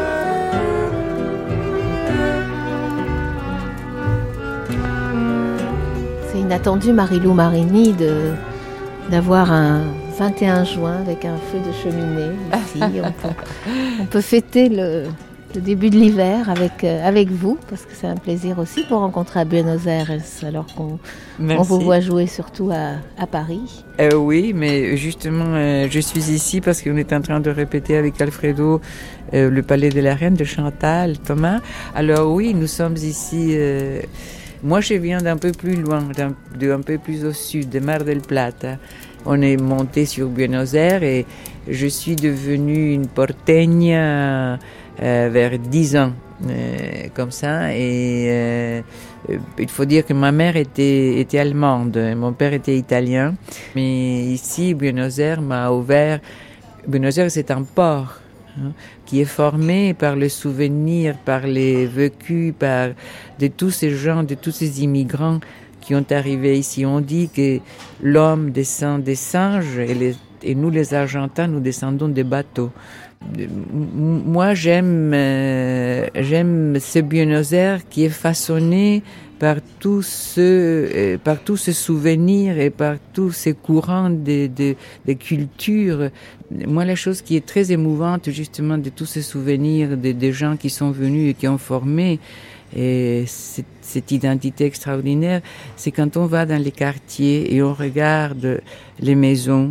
C'est inattendu, Marilou Marini, de d'avoir un vingt et un juin avec un feu de cheminée ici. on, peut, on peut fêter le le début de l'hiver avec, euh, avec vous, parce que c'est un plaisir aussi pour rencontrer à Buenos Aires, alors qu'on on vous voit jouer surtout à, à Paris. Euh, oui, mais justement, euh, je suis ici parce qu'on est en train de répéter avec Alfredo euh, le Palais de la Reine de Chantal, Thomas. Alors oui, nous sommes ici... Euh, moi, je viens d'un peu plus loin, d'un, d'un peu plus au sud, de Mar del Plata. On est monté sur Buenos Aires et je suis devenue une porteña... Euh, vers dix ans, euh, comme ça. Et euh, il faut dire que ma mère était, était allemande, mon père était italien. Mais ici, Buenos Aires m'a ouvert... Buenos Aires, c'est un port hein, qui est formé par le souvenir, par les vécus, par de tous ces gens, de tous ces immigrants qui ont arrivé ici. On dit que l'homme descend des singes et, les, et nous, les Argentins, nous descendons des bateaux. Moi, j'aime, euh, j'aime ce Buenos Aires qui est façonné par tous ce, euh, par tous ces souvenirs et par tous ces courants de, de, de culture. Moi, la chose qui est très émouvante, justement, de tous ces souvenirs des de gens qui sont venus et qui ont formé et cette, cette identité extraordinaire, c'est quand on va dans les quartiers et on regarde les maisons.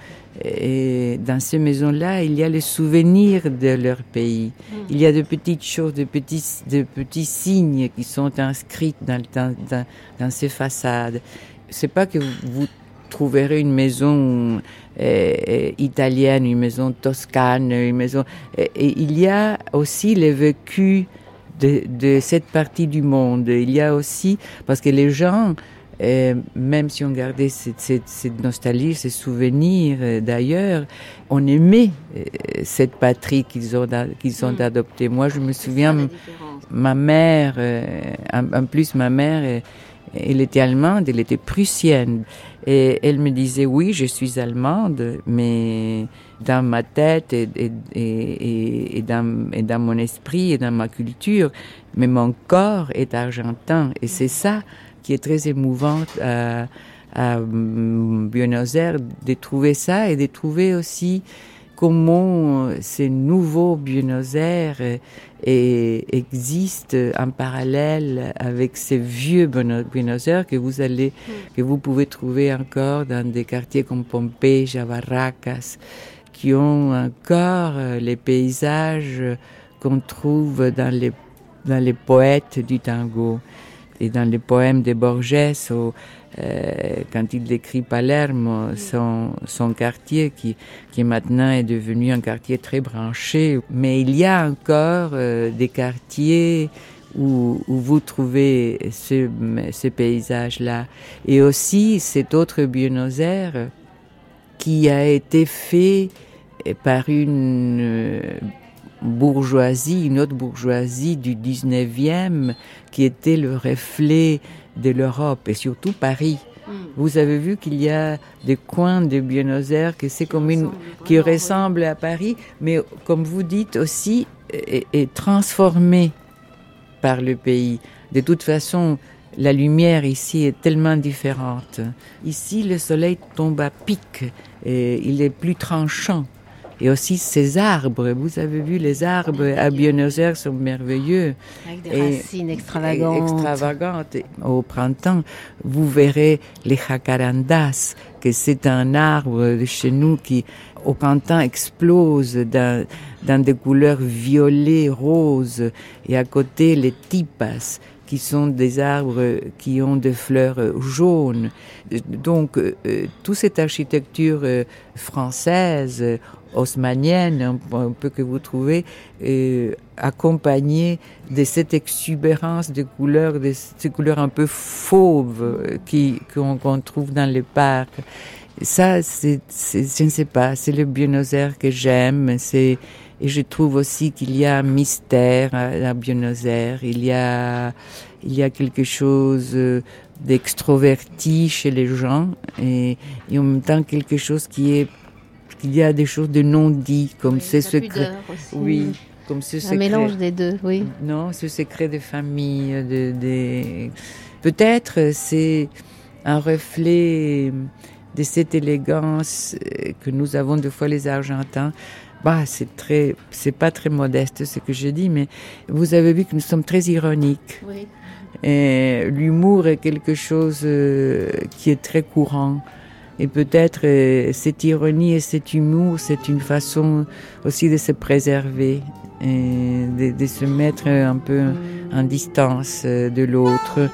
Et dans ces maisons-là, il y a les souvenirs de leur pays. Il y a de petites choses, de petits, de petits signes qui sont inscrits dans, dans, dans, dans ces façades. C'est pas que vous trouverez une maison euh, italienne, une maison toscane, une maison. Et, et il y a aussi le vécu de, de cette partie du monde. Il y a aussi, parce que les gens, Euh, même si on gardait cette, cette, cette nostalgie, ces souvenirs euh, d'ailleurs, on aimait euh, cette patrie qu'ils ont, qu'ils ont mmh. adoptée. Moi, je me souviens, m- ma mère, euh, en, en plus, ma mère, euh, elle était allemande, elle était prussienne. Et elle me disait, oui, je suis allemande, mais dans ma tête et, et, et, et, dans, et dans mon esprit et dans ma culture, mais mon corps est argentin. Et c'est ça qui est très émouvante à, à Buenos Aires, de trouver ça et de trouver aussi comment ces nouveaux Buenos Aires et, existent en parallèle avec ces vieux Buenos Aires que vous allez, que vous pouvez trouver encore dans des quartiers comme Pompeya, Barracas, qui ont encore les paysages qu'on trouve dans les, dans les poètes du tango. Et dans les poèmes de Borges, où, euh, quand il décrit Palermo, son, son quartier qui, qui maintenant est devenu un quartier très branché. Mais il y a encore euh, des quartiers où, où vous trouvez ce, ce paysage-là. Et aussi cet autre Buenos Aires qui a été fait par une euh, bourgeoisie, une autre bourgeoisie du dix-neuvième qui était le reflet de l'Europe et surtout Paris. Mm. Vous avez vu qu'il y a des coins de Buenos Aires que c'est comme une, qui ressemblent à Paris, mais comme vous dites aussi, est, est transformé par le pays. De toute façon, la lumière ici est tellement différente. Ici, le soleil tombe à pic et il est plus tranchant. Et aussi ces arbres, vous avez vu les arbres à Buenos Aires sont merveilleux. Avec des et, racines extravagantes. extravagantes. Au printemps, vous verrez les jacarandas, que c'est un arbre de chez nous qui au printemps explose dans, dans des couleurs violet, rose. Et à côté, les tipas, qui sont des arbres qui ont des fleurs jaunes. Donc, euh, toute cette architecture euh, française, haussmannienne, un, un peu que vous trouvez, euh, accompagnée de cette exubérance de couleurs, de ces couleurs un peu fauves qui, qu'on, qu'on trouve dans les parcs. Ça, c'est, c'est, je ne sais pas, c'est le Buenos Aires que j'aime. C'est, et je trouve aussi qu'il y a un mystère à, à Buenos Aires. Il y a, il y a quelque chose d'extroverti chez les gens et, et en même temps quelque chose qui est, il y a des choses de non dit, comme oui, ce secret. Oui, comme ce secret. Un mélange des deux, oui. Non, ce secret de famille, de, de... peut-être c'est un reflet de cette élégance que nous avons deux fois les Argentins. Bah, c'est très, c'est pas très modeste ce que je dis, mais vous avez vu que nous sommes très ironiques. Oui. Et l'humour est quelque chose euh, qui est très courant. Et peut-être euh, cette ironie et cet humour, c'est une façon aussi de se préserver et de, de se mettre un peu en distance de l'autre.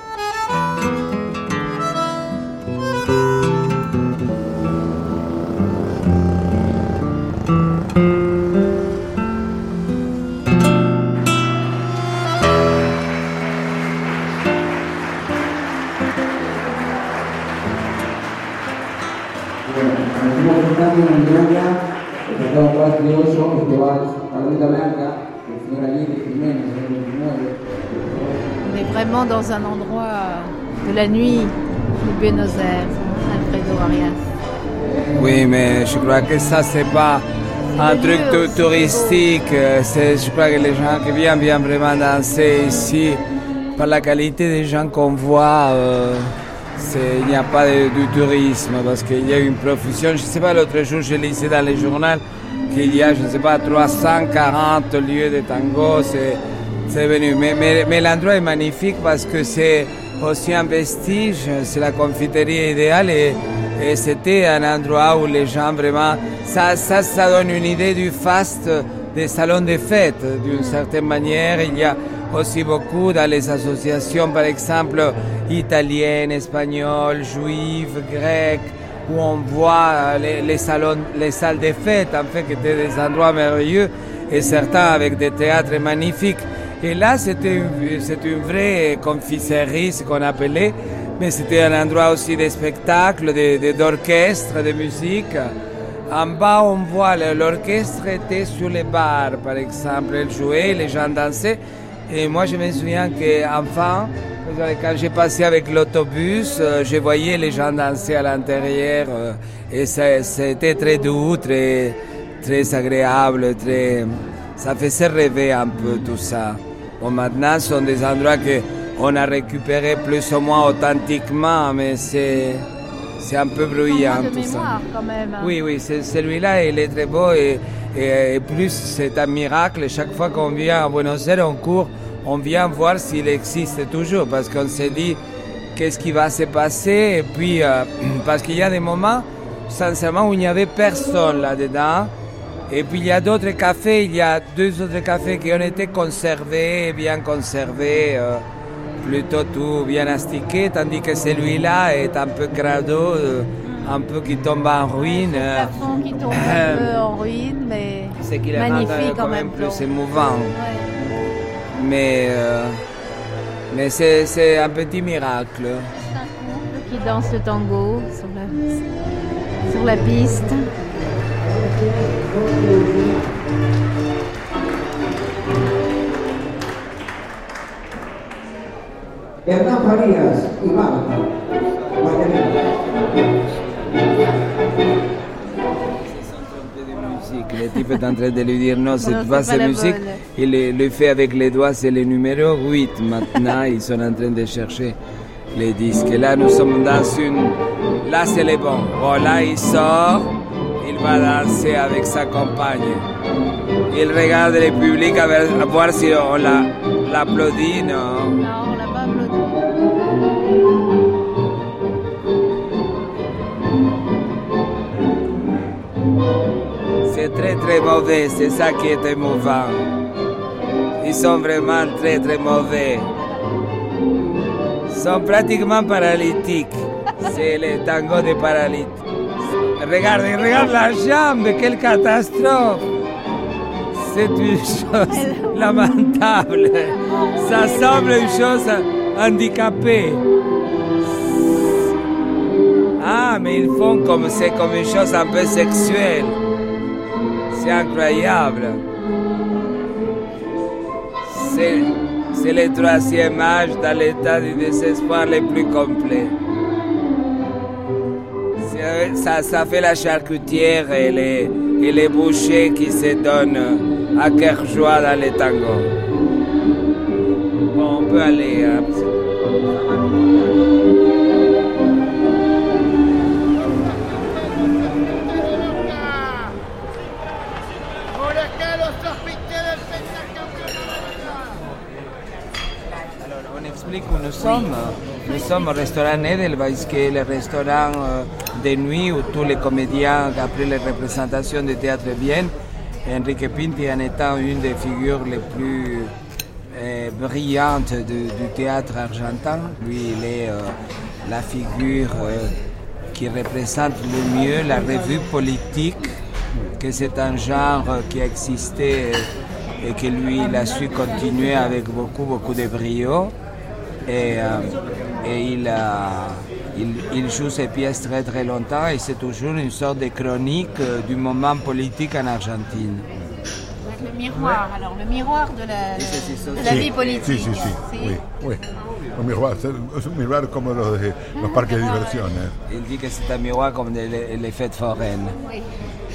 On est vraiment dans un endroit de la nuit de Buenos Aires, Alfredo Arias. Oui, mais je crois que ça, c'est pas un truc t- touristique. C'est, je crois que les gens qui viennent viennent vraiment danser ici. Par la qualité des gens qu'on voit, euh, c'est, il n'y a pas de, du tourisme parce qu'il y a une profusion. Je ne sais pas, l'autre jour, je lisais dans les journaux qu'il y a, je ne sais pas, trois cent quarante lieux de tango. C'est, c'est venu. Mais, mais, mais l'endroit est magnifique parce que c'est aussi un vestige, c'est la confiterie idéale et, et c'était un endroit où les gens vraiment... Ça, ça, ça donne une idée du faste des salons de fête. D'une certaine manière, il y a aussi beaucoup dans les associations, par exemple, italiennes, espagnoles, juives, grecques, où on voit les, les, salons, les salles de fête, en fait, qui étaient des endroits merveilleux, et certains avec des théâtres magnifiques. Et là, c'était une, c'était une vraie confiserie, ce qu'on appelait, mais c'était un endroit aussi de spectacle, de, de, d'orchestre, de musique. En bas, on voit l'orchestre était sur les bars, par exemple, elle jouait, les gens dansaient. Et moi, je me souviens qu'enfant, quand j'ai passé avec l'autobus, je voyais les gens danser à l'intérieur. Et c'était très doux, très, très agréable, très... ça faisait rêver un peu tout ça. Bon, maintenant, ce sont des endroits qu'on a récupérés plus ou moins authentiquement, mais c'est, c'est un peu bruyant de tout mémoire, ça. Quand même, hein. Oui, oui, c'est, celui-là, il est très beau et, et, et plus c'est un miracle. Chaque fois qu'on vient à Buenos Aires, on court, on vient voir s'il existe toujours parce qu'on se dit qu'est-ce qui va se passer. Et puis, euh, parce qu'il y a des moments, sincèrement, où il n'y avait personne là-dedans. Et puis il y a d'autres cafés, il y a deux autres cafés qui ont été conservés, bien conservés, euh, plutôt tout bien astiqué, tandis que celui-là est un peu crado, euh, un peu qui tombe en ruine. Le plafond qui tombe un peu en ruine, mais c'est qu'il est magnifique quand en même même plus temps. émouvant. Ouais. Mais, euh, mais c'est, c'est un petit miracle. C'est un couple qui danse le tango sur la, sur la piste. Hernán Farías y Marta. Le type est en train de lui dire non, c'est Non, pas c'est sa pas la musique. bonne. Il le, le fait avec les doigts, c'est le numéro huit. Maintenant, ils sont en train de chercher les disques. Et là, nous sommes dans une... Là, c'est les bons. Bon, là, il sort. Il va danser avec sa compagne. Il regarde le public à, ver, à voir si on la, l'applaudit, non? Non, on l'a pas applaudi. C'est très très mauvais, c'est ça qui est émouvant. Ils sont vraiment très très mauvais. Ils sont pratiquement paralytiques. C'est le tango des paralytiques. Regarde, regarde la jambe, quelle catastrophe! C'est une chose lamentable. Ça semble une chose handicapée. Ah, mais ils font comme c'est comme une chose un peu sexuelle. C'est incroyable. C'est, c'est le troisième âge dans l'état du désespoir le plus complet. Ça, ça fait la charcutière et les, et les bouchers qui se donnent à cœur joie dans les tangos. Bon, on peut aller. Hein. Alors, on explique où nous sommes. Nous sommes au restaurant Edelweiss, qui est le restaurant euh, de nuit où tous les comédiens, après les représentations de théâtre viennent. Enrique Pinti en étant une des figures les plus euh, brillantes de, du théâtre argentin. Lui, il est euh, la figure euh, qui représente le mieux la revue politique, que c'est un genre qui a existé et que lui, il a su continuer avec beaucoup, beaucoup de brio. Et, euh, et il, a, il, il joue ses pièces très très longtemps et c'est toujours une sorte de chronique euh, du moment politique en Argentine. Le miroir, alors le miroir de la, de la sí, vie politique. Sí, sí, sí. Sí. Oui, oui. Un miroir, es un miroir como los, de, los parques de diversiones. Il dit que c'est un miroir comme les, les fêtes foraines. Oui.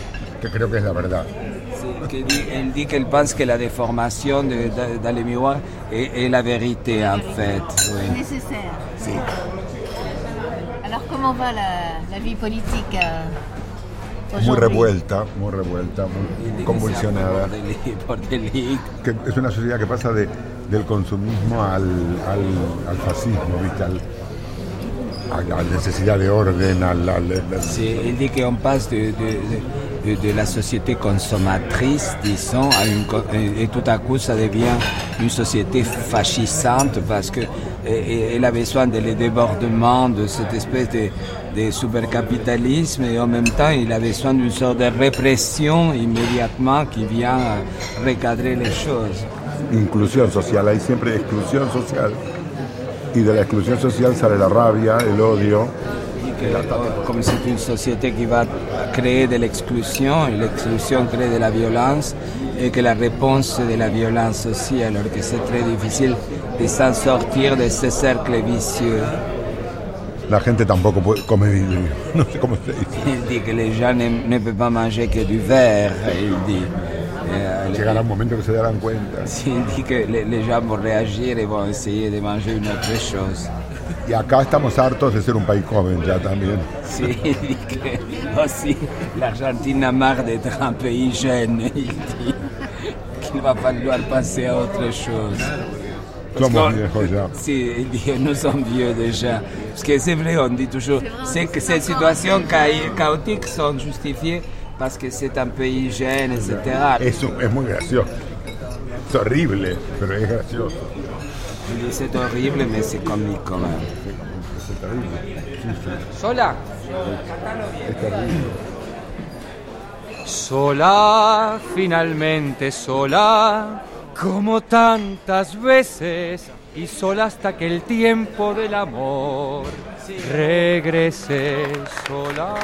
que creo que es la verdad. Sí, elle dit qu'elle pense que la déformation de, de, dans les miroirs est, est la vérité en fait. Oui. Nécessaire. Si. Alors comment va la, la vie politique euh, Muy aujourd'hui? revuelta, muy revuelta, muy convulsionada. Que es una sociedad que pasa de, del consumismo al, al, al fascismo, ¿viste? Al, a la necesidad de orden, al... al, al... Sí, il dit qu'on passe de, de, de, de la société consommatrice, disons, à une, et tout à coup ça devient une société fascisante parce qu'elle a besoin de les débordements de cette espèce de, de supercapitalisme et en même temps il a besoin d'une sorte de répression immédiatement qui vient recadrer les choses. Inclusión social, hay siempre exclusión social. Y de la exclusión social sale la rabia, el odio. Comme c'est une société qui va créer de l'exclusion, et l'exclusion crée de la violence, et que la réponse c'est de la violence aussi, alors que c'est très difficile de s'en sortir de ce cercle vicieux. La gente tampoco puede comer vidrio, no sé cómo se dice. Il dit que les gens ne, ne peuvent pas manger que du verre, il dit. Llegará un momento que se darán cuenta. Il dit que les, les gens vont réagir et vont essayer de manger une autre chose. Y acá estamos hartos de ser un país joven ya también. Sí, il dit que aussi l'Argentine a marre d'être un pays jeune. Il dit qu'il va falloir passer à autre chose. Somos viejos ya. Si, il dit que nous sommes vieux déjà. Parce que c'est vrai, on dit toujours, c'est que ces situations chaotiques sont justifiées parce que c'est un pays jeune, et cetera. Eso es muy gracioso. Es horrible, pero es gracioso. Je dis c'est horrible, mais c'est comique quand même. C'est terrible. Sola. Es terrible. Sola, finalmente sola, como tantas veces, y sola hasta que el tiempo del amor regrese sola.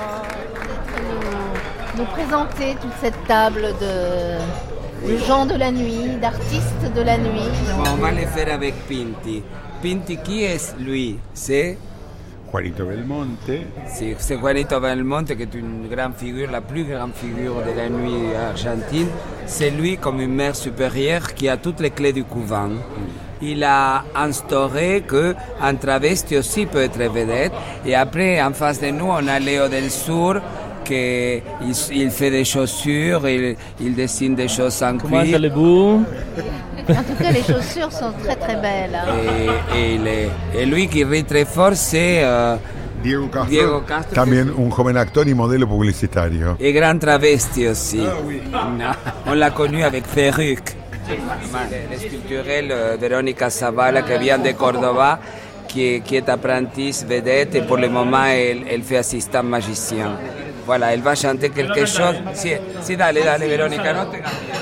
Nous présenter toute cette table de, de gens de la nuit, d'artistes de la nuit. On va le faire avec Pinti. Pinti, qui est lui? C'est Juanito Belmonte. C'est, c'est Juanito Belmonte qui est une grande figure, la plus grande figure de la nuit argentine. C'est lui comme une mère supérieure qui a toutes les clés du couvent. Il a instauré qu'un travesti aussi peut être vedette. Et après, en face de nous, on a Léo del Sur, qu'il il fait des chaussures, il, il dessine des choses en cuir. Comment allez-vous? En tout cas, les chaussures sont très très belles. Hein. Et, et, les, et lui qui rit très fort, c'est euh, Diego Castro, Diego Castro, también un joven actor y modelo publicitario. Et grand travesti aussi. Ah, oui. No, on l'a connu avec perruque. Le sculpturel euh, Verónica Zavala qui vient de Cordoba, qui, qui est apprentie vedette et pour le moment elle, elle fait assistant magicien. Voilà, elle va chanter quelque chose. Si, si dale, dale, Verónica, no te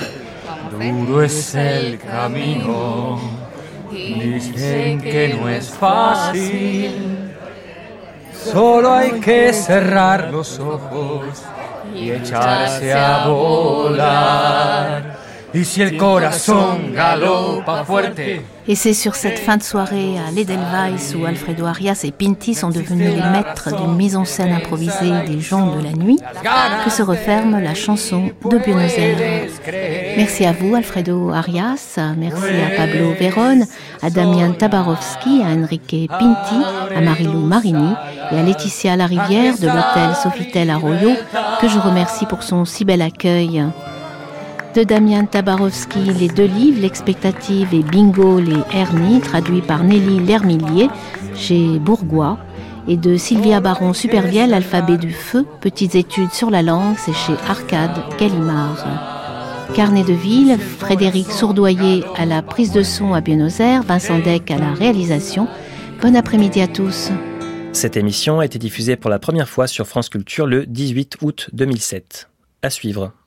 Duro es el camino, dicen que no es fácil, solo hay que cerrar los ojos y echarse a volar. Y si el corazón galopa fuerte. Et c'est sur cette fin de soirée à l'Edelweiss où Alfredo Arias et Pinti sont devenus les maîtres d'une mise en scène improvisée des gens de la nuit que se referme la chanson de Buenos Aires. Merci à vous Alfredo Arias, merci à Pablo Verón, à Damian Tabarovsky, à Enrique Pinti, à Marilou Marini et à Laetitia Larivière de l'hôtel Sofitel Arroyo que je remercie pour son si bel accueil. De Damian Tabarovsky, les deux livres, L'Expectative et Bingo, les Hernies, traduits par Nelly Lermillier chez Bourgois. Et de Sylvia Baron Supervielle, L'Alphabet du Feu, Petites études sur la langue, c'est chez Arcade Gallimard. Carnet de ville, Frédéric Sourdoyer à la prise de son à Buenos Aires, Vincent Deck à la réalisation. Bon après-midi à tous. Cette émission a été diffusée pour la première fois sur France Culture le dix-huit août deux mille sept. À suivre.